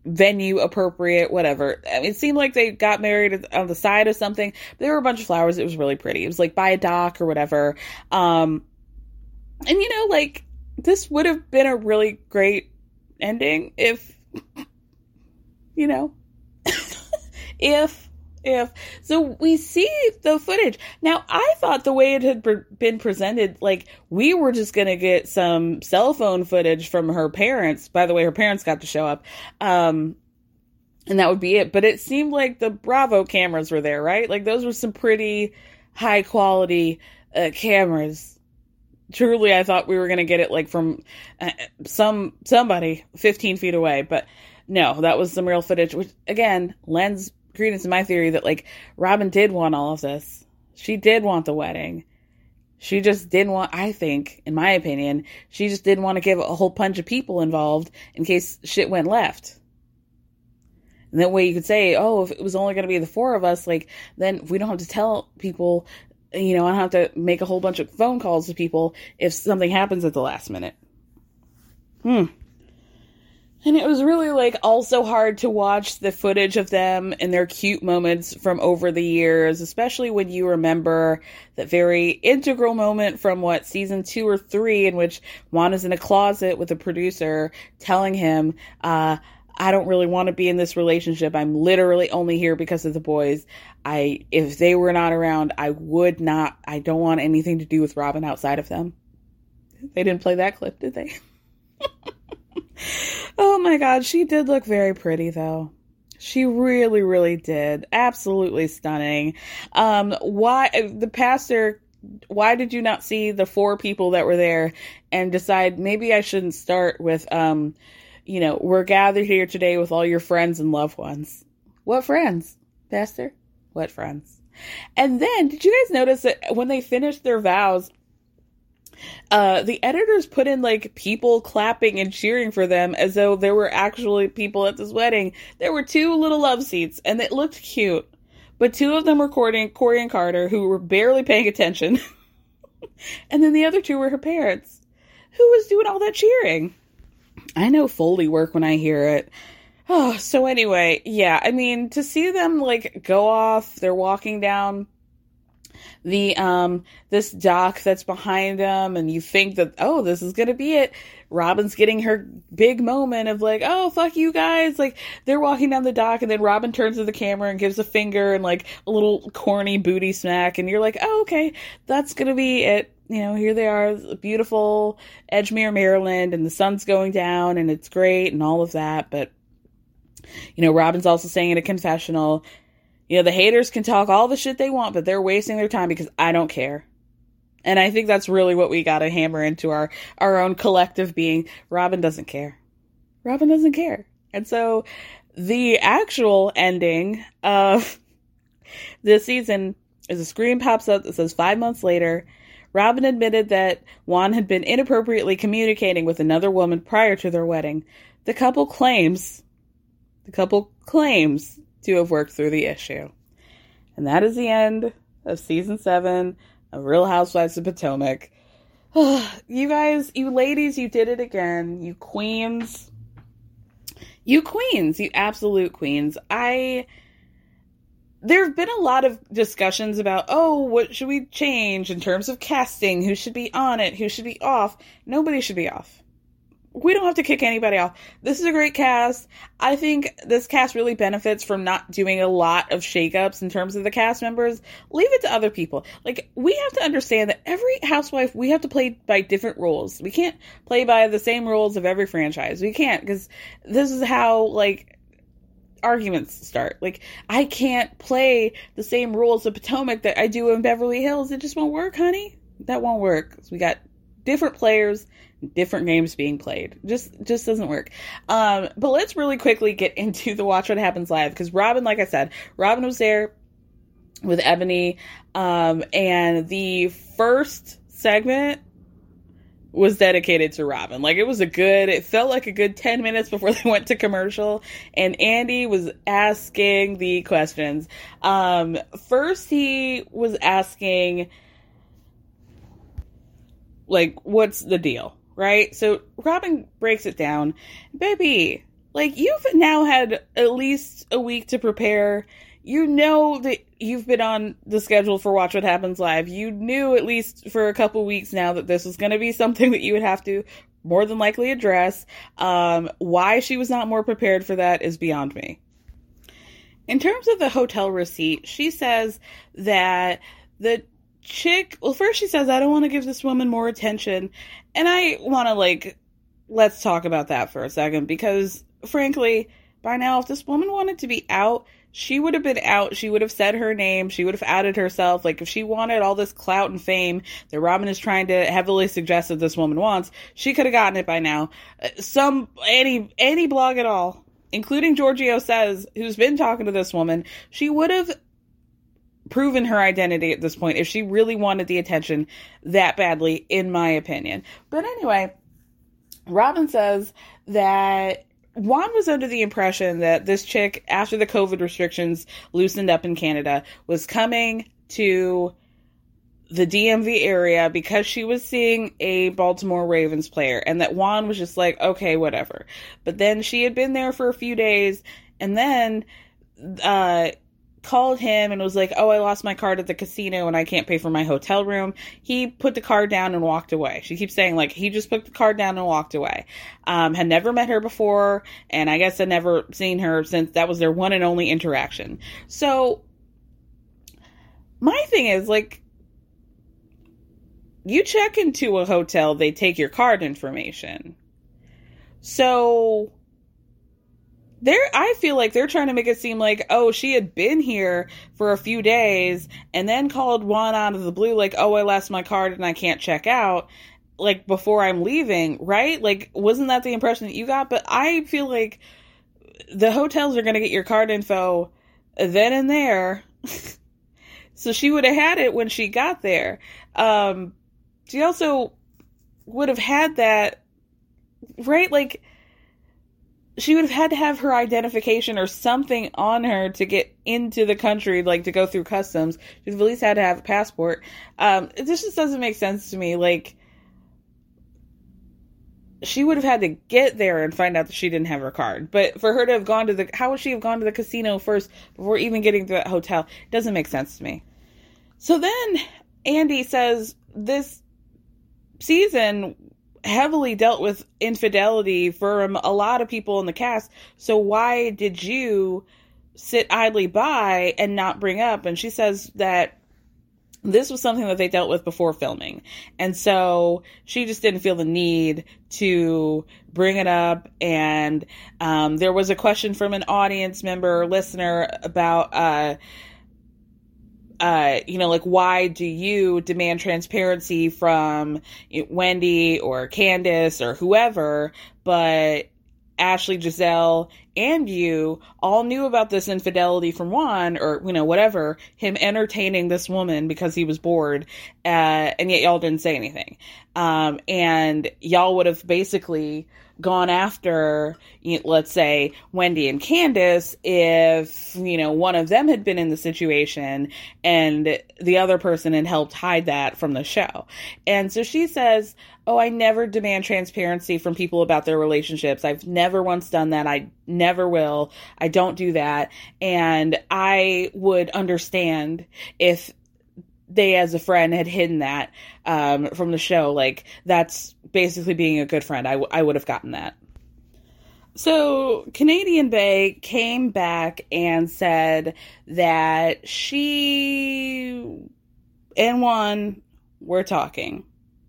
venue appropriate, whatever. I mean, it seemed like they got married on the side of something. There were a bunch of flowers. It was really pretty. It was like by a dock or whatever. And you know, like, this would have been a really great ending if, you know, if so we see the footage. Now, I thought the way it had been presented, like, we were just going to get some cell phone footage from her parents. By the way, her parents got to show up. And that would be it. But it seemed like the Bravo cameras were there, right? Like, those were some pretty high quality cameras. Truly, I thought we were going to get it, like, from somebody 15 feet away. But no, that was some real footage, which, again, lends credence to my theory that, like, Robin did want all of this. She did want the wedding. She just didn't want, I think, in my opinion, she just didn't want to get a whole bunch of people involved in case shit went left. And that way you could say, oh, if it was only going to be the four of us, like, then we don't have to tell people, you know, I don't have to make a whole bunch of phone calls to people if something happens at the last minute. And it was really, like, also hard to watch the footage of them and their cute moments from over the years, especially when you remember that very integral moment from, season 2 or 3, in which Juan is in a closet with a producer telling him, I don't really want to be in this relationship. I'm literally only here because of the boys. If they were not around, I don't want anything to do with Robin outside of them. They didn't play that clip, did they? Oh my God, she did look very pretty though. She really, really did. Absolutely stunning. Why did you not see the 4 people that were there and decide maybe I shouldn't start with, you know, we're gathered here today with all your friends and loved ones. What friends, Pastor? What friends? And then, did you guys notice that when they finished their vows, the editors put in, like, people clapping and cheering for them as though there were actually people at this wedding. There were 2 little love seats, and it looked cute. But 2 of them were Corey and Carter, who were barely paying attention. And then the other 2 were her parents, who was doing all that cheering. I know Foley work when I hear it. Oh, so anyway, yeah, I mean, to see them, like, go off, they're walking down the this dock that's behind them, and you think that, oh, this is gonna be it. Robin's getting her big moment of, like, oh, fuck you guys. Like, they're walking down the dock, and then Robin turns to the camera and gives a finger and, like, a little corny booty smack, and you're like, oh, okay, that's gonna be it. You know, here they are, beautiful Edgemere, Maryland, and the sun's going down, and it's great, and all of that. But, you know, Robin's also saying in a confessional, you know, the haters can talk all the shit they want, but they're wasting their time because I don't care. And I think that's really what we got to hammer into our own collective being. Robin doesn't care. Robin doesn't care. And so the actual ending of this season is a screen pops up that says 5 months later, Robin admitted that Juan had been inappropriately communicating with another woman prior to their wedding. The couple claims to have worked through the issue. And that is the end of season 7 of Real Housewives of Potomac. You guys, you ladies, you did it again. You queens. You absolute queens. There have been a lot of discussions about, oh, what should we change in terms of casting? Who should be on it? Who should be off? Nobody should be off. We don't have to kick anybody off. This is a great cast. I think this cast really benefits from not doing a lot of shakeups in terms of the cast members. Leave it to other people. Like, we have to understand that every housewife, we have to play by different rules. We can't play by the same rules of every franchise. We can't, because this is how, like, arguments start. Like, I can't play the same rules of Potomac that I do in Beverly Hills. It just won't work, honey. That won't work. We got different players, different games being played. Just doesn't work. But let's really quickly get into the Watch What Happens Live, because Robin, like I said, Robin was there with Ebony, and the first segment was dedicated to Robin. Like, it felt like a good 10 minutes before they went to commercial, and Andy was asking the questions. First he was asking, like, what's the deal, right? So Robin breaks it down. Baby, Like, you've now had at least a week to prepare. You know that you've been on the schedule for Watch What Happens Live. You knew at least for a couple weeks now that this was going to be something that you would have to more than likely address. Why she was not more prepared for that is beyond me. In terms of the hotel receipt, she says that the chick, well, first she says, I don't want to give this woman more attention. And I want to, let's talk about that for a second, because frankly, by now, if this woman wanted to be out, she would have been out. She would have said her name. She would have outed herself. Like, if she wanted all this clout and fame that Robin is trying to heavily suggest that this woman wants, she could have gotten it by now. Any blog at all, including Giorgio Says, who's been talking to this woman, she would have proven her identity at this point if she really wanted the attention that badly, in my opinion. But anyway, Robin says that Juan was under the impression that this chick, after the COVID restrictions loosened up in Canada, was coming to the DMV area because she was seeing a Baltimore Ravens player, and that Juan was just like, okay, whatever. But then she had been there for a few days and then called him and was like, oh, I lost my card at the casino and I can't pay for my hotel room. He put the card down and walked away. She keeps saying, he just put the card down and walked away. Had never met her before, and I guess had never seen her since that was their one and only interaction. So, my thing is, you check into a hotel, they take your card information. So, I feel like they're trying to make it seem like, oh, she had been here for a few days and then called Juan out of the blue, oh, I lost my card and I can't check out, before I'm leaving, right? Wasn't that the impression that you got? But I feel like the hotels are going to get your card info then and there. So she would have had it when she got there. She also would have had that, right? She would have had to have her identification or something on her to get into the country, to go through customs. She would have at least had to have a passport. This just doesn't make sense to me. She would have had to get there and find out that she didn't have her card. But for her to have gone to how would she have gone to the casino first before even getting to that hotel? It doesn't make sense to me. So then Andy says this season heavily dealt with infidelity from a lot of people in the cast. So why did you sit idly by and not bring up? And she says that this was something that they dealt with before filming. And so she just didn't feel the need to bring it up. And there was a question from an audience member or listener about, why do you demand transparency from Wendy or Candace or whoever, but Ashley, Giselle, and you all knew about this infidelity from Juan, or, whatever, him entertaining this woman because he was bored, and yet y'all didn't say anything. And y'all would have basically gone after, let's say, Wendy and Candace if, one of them had been in the situation and the other person had helped hide that from the show. And so she says, oh, I never demand transparency from people about their relationships. I've never once done that. I never will. I don't do that. And I would understand if they, as a friend, had hidden that from the show. That's basically being a good friend. I would have gotten that. So Canadian Bay came back and said that she and Juan were talking.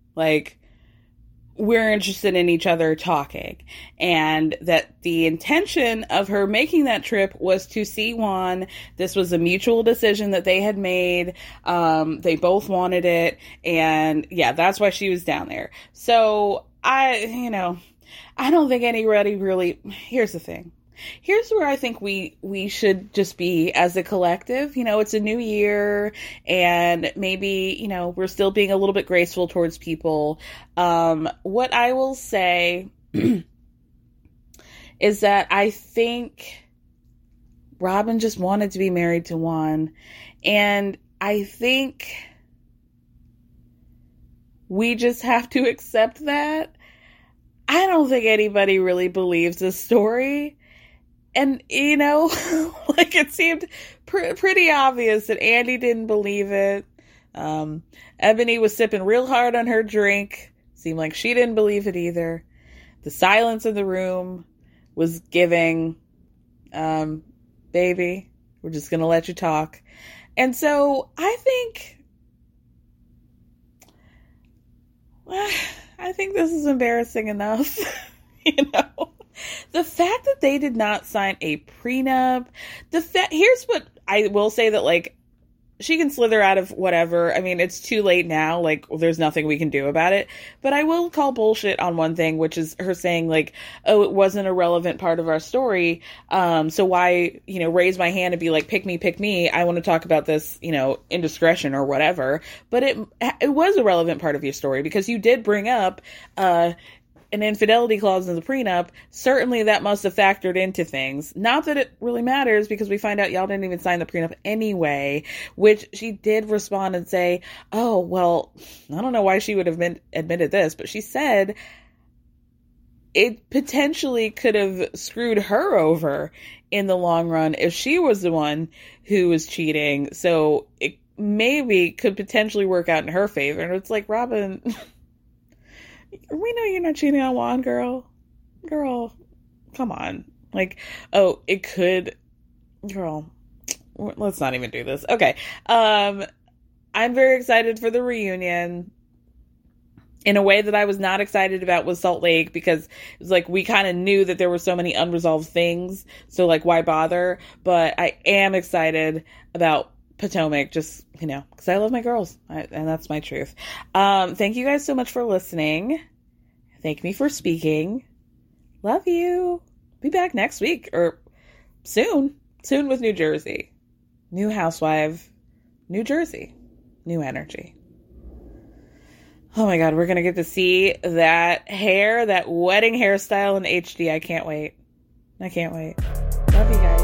We're interested in each other talking, and that the intention of her making that trip was to see Juan. This was a mutual decision that they had made. They both wanted it, and yeah, that's why she was down there. So I don't think anybody really, here's the thing. Here's where I think we should just be as a collective. It's a new year, and maybe, we're still being a little bit graceful towards people. What I will say is that I think Robin just wanted to be married to Juan, and I think we just have to accept that. I don't think anybody really believes this story. And, you know, like it seemed pretty obvious that Andy didn't believe it. Ebony was sipping real hard on her drink. Seemed like she didn't believe it either. The silence in the room was giving, baby, we're just going to let you talk. And so I think this is embarrassing enough, you know. The fact that they did not sign a prenup, here's what I will say, that like she can slither out of whatever. I mean, it's too late now. Like, there's nothing we can do about it. But I will call bullshit on one thing, which is her saying like, oh, it wasn't a relevant part of our story. So why, you know, raise my hand and be like, pick me. I want to talk about this, you know, indiscretion or whatever. But it was a relevant part of your story, because you did bring up, an infidelity clause in the prenup. Certainly that must have factored into things. Not that it really matters, because we find out y'all didn't even sign the prenup anyway, which she did respond and say, oh, well, I don't know why she would have admitted this, but she said it potentially could have screwed her over in the long run if she was the one who was cheating. So it maybe could potentially work out in her favor. And it's like, Robin, we know you're not cheating on Juan, girl. Girl, come on. Like, oh, it could. Girl, let's not even do this. Okay. I'm very excited for the reunion in a way that I was not excited about with Salt Lake, because it was like we kind of knew that there were so many unresolved things. So, like, why bother? But I am excited about Potomac, just, you know, because I love my girls, and that's my truth. Thank you guys so much for listening. Thank me for speaking. Love you. Be back next week, or soon with New Jersey. New housewife, New Jersey, new energy. Oh my God, we're going to get to see that hair, that wedding hairstyle in HD. I can't wait. Love you guys.